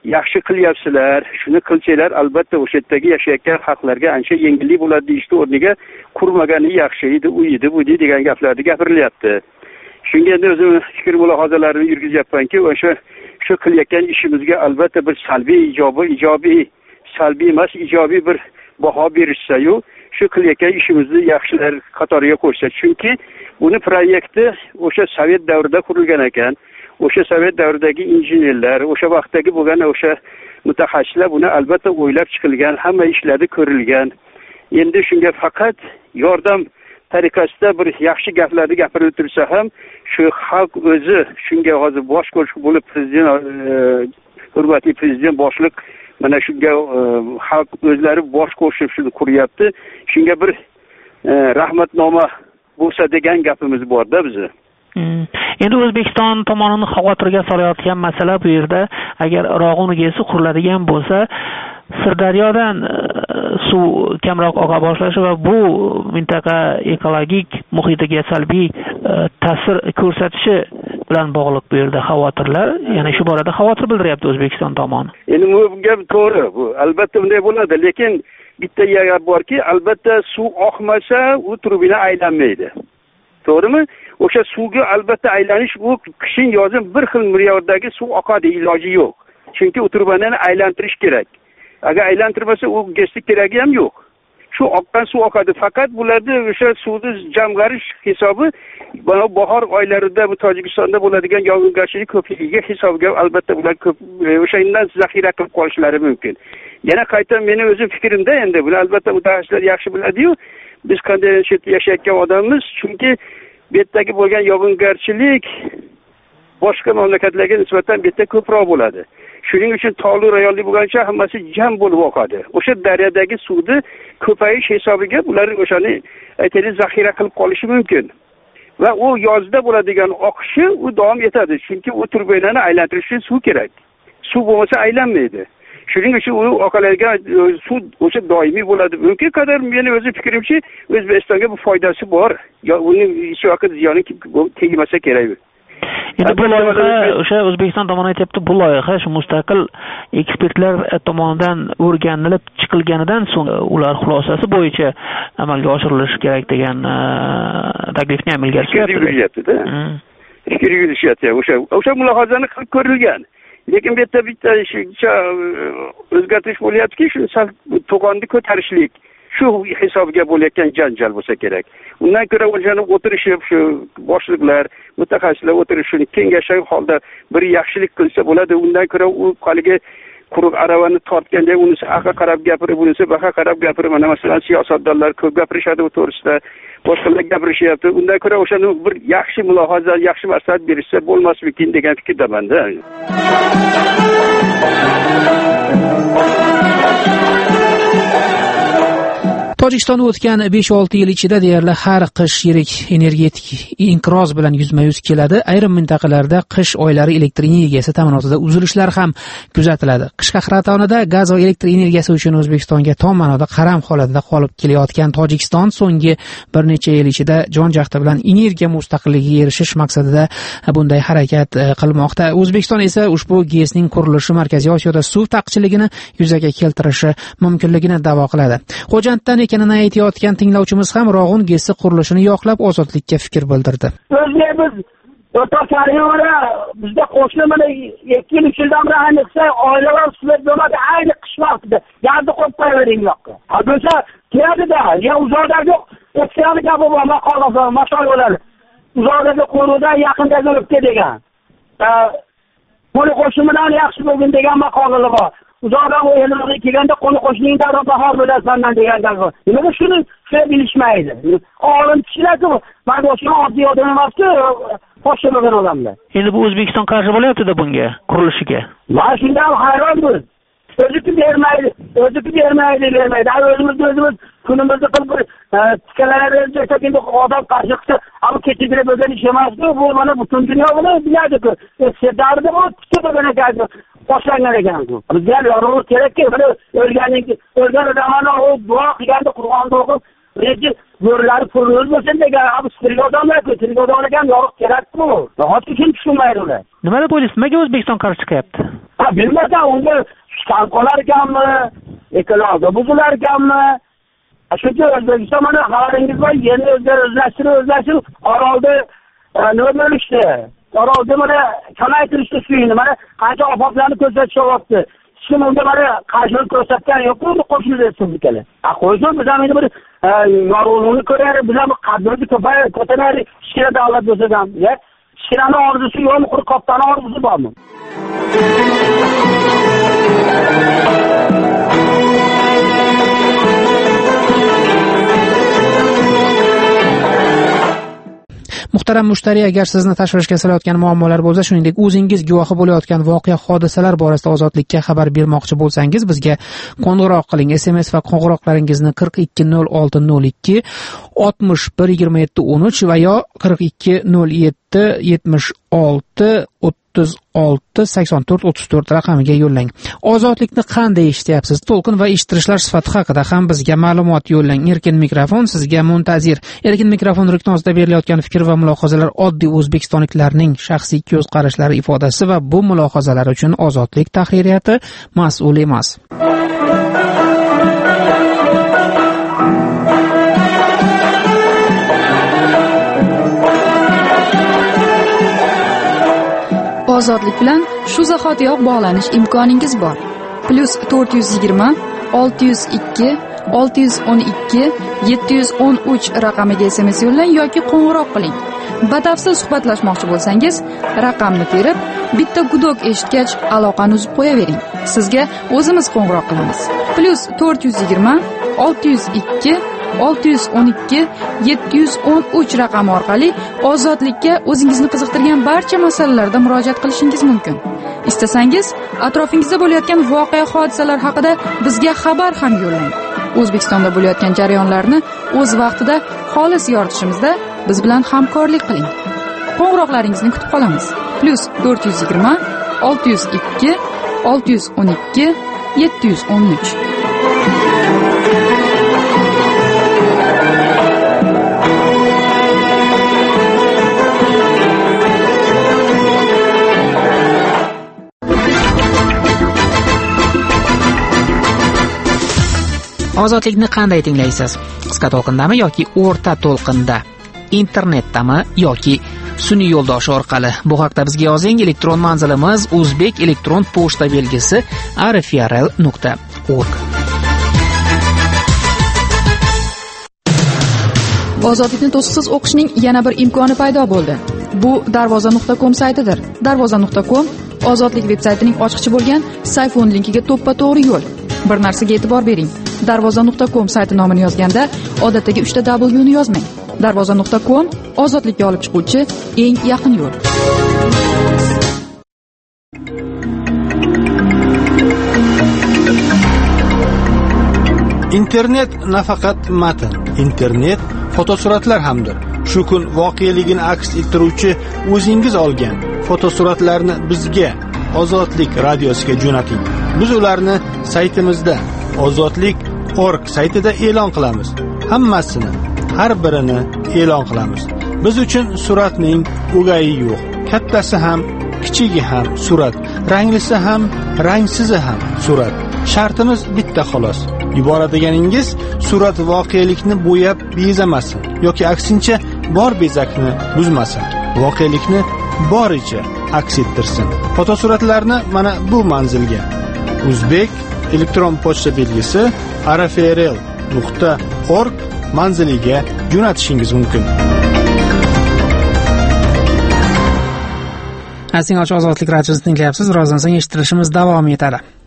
yaxshi qilyapsizlar, shuni qilsanglar albatta o'sha yerdagi yashayotgan xalqlarga ancha yengillik bo'ladi deyishni o'rniga qurmagani yaxshi edi, u edi, bu edi degan gaplarni gapirilyapti. Shunga endi o'zim fikr mulohazalarimni yurgizyapmanki, o'sha shu qilayotgan ishimizga albatta bir salbiy, ijobiy, ijobiy, salbiy emas, ijobiy bir baho berishsa-yu, shu qilayotgan ishimizni yaxshilar qatoriga qo'ysa. Chunki buni proyekti o'sha Sovet davrida qurilgan ekan. O'sha Sovet davridagi injenerlar, o'sha vaqtdagi bo'lgan o'sha mutaxassislar buni albatta o'ylab chiqilgan, hamma ishlari ko'rilgan. Endi shunga faqat yordam tariqasida bir yaxshi gaplarni gapirib tursa ham, shu xalq o'zi shunga hozir bosh qo'shiq bo'lib prezident, hurmatli prezident boshliq mana shunga xalq o'zlari bosh qo'shib shuni quryapti. Shunga bir rahmatnoma bo'lsa degan gapimiz bor-da bizni. Hmm. Endi O'zbekiston tomonini xavotirga solayotgan masala bu yerda agar Rog'un gesi quriladigan bo'lsa, Sirdaryodan suv kamroq oqa boshlashi va bu mintaqa ekologik muhitiga salbiy ta'sir ko'rsatishi bilan bog'liq bu yerda xavotirlar, ya'ni shu borada xavotir bildiryapti O'zbekiston tomoni. Endi bu gap to'g'ri, bu albatta bunday bo'ladi, lekin bitta gap borki, albatta suv oqmasa, u turbina aylanmaydi. To'g'rimi? O'sha suvga albatta aylanish u qishin yozin bir xil me'yordagi suv oqadi, iloji yo'q. Chunki u turbinani aylantirish kerak. Agar aylantirmasa u gesi keragi ham yo'q. Shu oqqan suv oqadi. Faqat bularda o'sha suvni jamg'arish hisobi mana bahor oylarida bu Tojikistonda bo'ladigan yog'ingarchilik ko'pligiga hisobga albatta ular ko'p o'shandan zaxira qilib qolishlari mumkin. Yana qayta meni o'zim fikrimda endi buni albatta mutaxassislar yaxshi biladi-yu. Biz qanday yashayotgan odammiz, chunki bu yerdagi bo'lgan yog'ingarchilik boshqa mamlakatlarga nisbatan bu yerda ko'proq bo'ladi. Shuning uchun tog'li rayonli bo'lgancha hammasi jam bo'lib oqadi. O'sha daryodagi suvni ko'payish hisobiga ular o'shani aytaylik zaxira qilib qolishi mumkin. Va u yozda bo'ladigan oqishi u davom etadi, chunki u turbinani aylantirish uchun suv kerak. Suv bo'lmasa aylanmaydi. Shuning uchun u oqalarga suv o'sha doimiy bo'ladi. Mumkin qadar meni o'zi fikrimcha O'zbekistonga bu foydasi bor. Yo uning hech vaqt ziyoni tegmasa kerak. Endi bu loyiha o'sha O'zbekiston tomonidan aytibdi, bu loyiha shu mustaqil ekspertlar tomonidan o'rganilib chiqilganidan so'ng ular xulosasi bo'yicha amalga oshirilishi kerak degan taklifni ham ilgari suryapti-da. Fikr yurishyapti. O'sha o'sha mulohazani qilib ko'rilgan. Lekin bu yerda bitta shuncha o'zgartirish bo'lyaptiki, shu to'g'onni ko'tarishlik shu hisobga bo'layotgan janjal bo'lsa kerak. Undan ko'ra o'shani o'tirishib, shu boshliqlar, mutaxassislar o'tirib shuni kengashgan holda bir yaxshilik qilsa bo'ladi. Undan ko'ra u qoliga quruq aravani tortganda unisi aqqa qarab gapirib, unisi baqa qarab gapirib, mana masalan siyosatdonlar ko'p gapirishadi bu to'g'risida, boshqalar gapirishyapti. Undan ko'ra o'shani bir yaxshi mulohaza, yaxshi maslahat berishsa bo'lmasmikin degan fikrdaman-da. Tojikistonda o'tgan besh olti yil ichida deyarli har qish yirik energetik inqiroz bilan yuzma-yuz keladi. Ayrim mintaqalarda qish oylari elektr energiyasi ta'minotida uzilishlar ham kuzatiladi. Qish qahratonida gaz va elektr energiyasi uchun O'zbekistonga tom ma'noda qaram holatida qolib kelayotgan Tojikiston so'nggi bir necha yil ichida jon-jahdi bilan energiya mustaqilligiga erishish maqsadida bunday harakat qilmoqda. O'zbekiston esa ushbu GESning qurilishi Markaziy Osiyoda suv taqchiligini yuzaga keltirishi mumkinligini da'vo qiladi. Xo'janddan ekanini aytayotgan tinglovchimiz ham Rog'un GESi qurilishini yoqlab ozodlikka fikr bildirdi. O'zimiz O'rtoqlarga bizda qo'shni mana ikki yil ichida ayniqsa oilalar sizlar bo'ladi, ayni qish vaqtida gazni qo'yib qo'yavering yoqqa. Bo'lsa keladi-da, ya uzoqdagi o'tgan gapi bor, maqolalar, masholalar. Uzoqdagi qo'ruvdan yaqindagi o'tdi degan. Qo'ni qo'shni bilan yaxshi bo'lgan degan maqolalar bor. Uzoqdan o'yinlarga kelganda qo'ni qo'shning darhol bahor bo'lasandan degan gap. Nimaga shuni shuni bilishmaydi? Olim kishilar-ku, mana o'sha oddiy odam emas-ku, qo'shilgan odamlar. Endi bu O'zbekiston qarshi bo'lyapti-da bunga, qurilishiga. Men shundan hayronman. O'ziki bermaydi, o'ziki bermaydi, bermaydi. O'zimiz o'zimiz kunimizni qilib tikalarimizni endi odam qarshi qilsa, ham kechirib o'zini ish emas-ku, bu mana butun dunyo buni biladi-ku. Sedarda bu tikib ekan. Boshlangan ekan-ku. Bizga yorug'lik kerakki, buni o'lganning o'lgan odamlarni u duo qilganda Qur'onni o'qib, lekin yo'llari pullar bo'lsin degan, bu sirli odamlar-ku, sirli odamlarga yorug' kerak-ku. Hozir kim tushunmaydi ular. Nima deb o'ylaysiz? Nimaga O'zbekiston qarshi chiqyapti? Ha, bilmasam unga sukan qolar ekanmi, ekologiya buzilar ekanmi? Shuncha O'zbekiston mana xabaringiz bor, yerni o'zlashtirib o'zlashtirib Orolda nima bo'lishdi? Orolda mana kamaytirishdi suyini, mana qancha ofoblarni ko'rsatishyapti. Kim unga mana qarshilik ko'rsatgan yo'q-ku qo'shni respublikalar. Ha, qo'ysin biz ham endi bir yorug'likni ko'raylik, biz ham qaddimizni ko'taraylik, kichkina davlat bo'lsa ham, ya. Kichkinani orzusi yo'qmi, quruq qoptani orzusi bormi? Muhtaram mushtariy, agar sizni tashvishga solayotgan muammolar bo'lsa, shuningdek o'zingiz guvohi bo'layotgan voqea hodisalar borasida ozodlikka xabar bermoqchi bo'lsangiz, bizga qo'ng'iroq qiling. S M S va qo'ng'iroqlaringizni qirq ikki nol olti nol ikki oltmish bir yigirma yetti o'n uch va yo qirq ikki nol yetti yetmish olti o'ttiz olti sakson to'rt o'ttiz to'rt raqamiga yo'llang. Ozodlikni qanday eshityapsiz? To'lqin va eshittirishlar sifati haqida ham bizga ma'lumot yo'llang. Erkin mikrofon sizga muntazir. Erkin mikrofon riknozida berilayotgan fikr va mulohazalar oddiy o'zbekistonliklarning shaxsiy ko'z qarashlari ifodasi va bu mulohazalar uchun ozodlik tahririyati mas'ul emas. Ozodlik bilan shu zahotiyoq bog'lanish imkoningiz bor. Plus to'rt yuz yigirma olti yuz ikki olti yuz o'n ikki yetti yuz o'n uch raqamiga S M S yo'llang yoki qo'ng'iroq qiling. Batafsil suhbatlashmoqchi bo'lsangiz, raqamni terib, bitta gudok eshitgach aloqani uzib qo'yavering. Sizga o'zimiz qo'ng'iroq qilamiz. Plus to'rt yuz yigirma olti yuz ikki olti yuz o'n ikki yetti yuz o'n uch raqami orqali ozodlikka o'zingizni qiziqtirgan barcha masalalarda murojaat qilishingiz mumkin. Istasangiz, atrofingizda bo'layotgan voqea hodisalar haqida bizga xabar ham yo'llang. O'zbekistonda bo'layotgan jarayonlarni o'z vaqtida xolis yoritishimizda biz bilan hamkorlik qiling. Qo'ng'iroqlaringizni kutib qolamiz. Plus to'rt yuz yigirma olti yuz ikki olti yuz o'n ikki yetti yuz o'n uch. Ozodlikni qanday tinglaysiz? Qisqa to'lqindami yoki o'rta to'lqinda? Internetdami yoki sun'iy yo'ldosh orqali? Bu haqda bizga yozing. Elektron manzilimiz o'zbek elektron pochta belgisi r f r l nuqta org. Ozodlikni to'siqsiz o'qishning yana bir imkoni paydo bo'ldi. Bu darvoza nuqta com saytidir. darvoza nuqta com ozodlik veb-saytining ochqichi bo'lgan Sayfon linkiga to'ppa-to'g'ri yo'l. Bir narsaga e'tibor bering. darvoza nuqta com sayti nomini yozganda odatdagi uchta W ni yozmang. darvoza nuqta com ozodlikka olib chiquvchi eng yaqin yo'l. Internet nafaqat matn, internet fotosuratlar hamdir. Shu kun voqeligini aks ettiruvchi o'zingiz olgan fotosuratlarni bizga Ozodlik radiosiga jo'nating. Biz ularni saytimizda ozodlik nuqta org saytida e'lon qilamiz. Hammasini, har birini e'lon qilamiz. Biz uchun suratning o'gayi yo'q. Kattasi ham, kichigi ham surat, ranglisi ham, rangsizi ham surat. Shartimiz bitta xolos. Yuboradiganingiz surat voqelikni bo'yab bezamasin yoki aksincha bor bezakni buzmasin. Voqelikni boricha aks ettirsin. Fotosuratlarni mana bu manzilga o'zbek elektron pochta belgisi r f r l nuqta org manziliga jo'natishingiz mumkin. Asing och ozodlik radiosini tinglayapsiz. Birozdan so'ng eshittirishimiz davom etadi.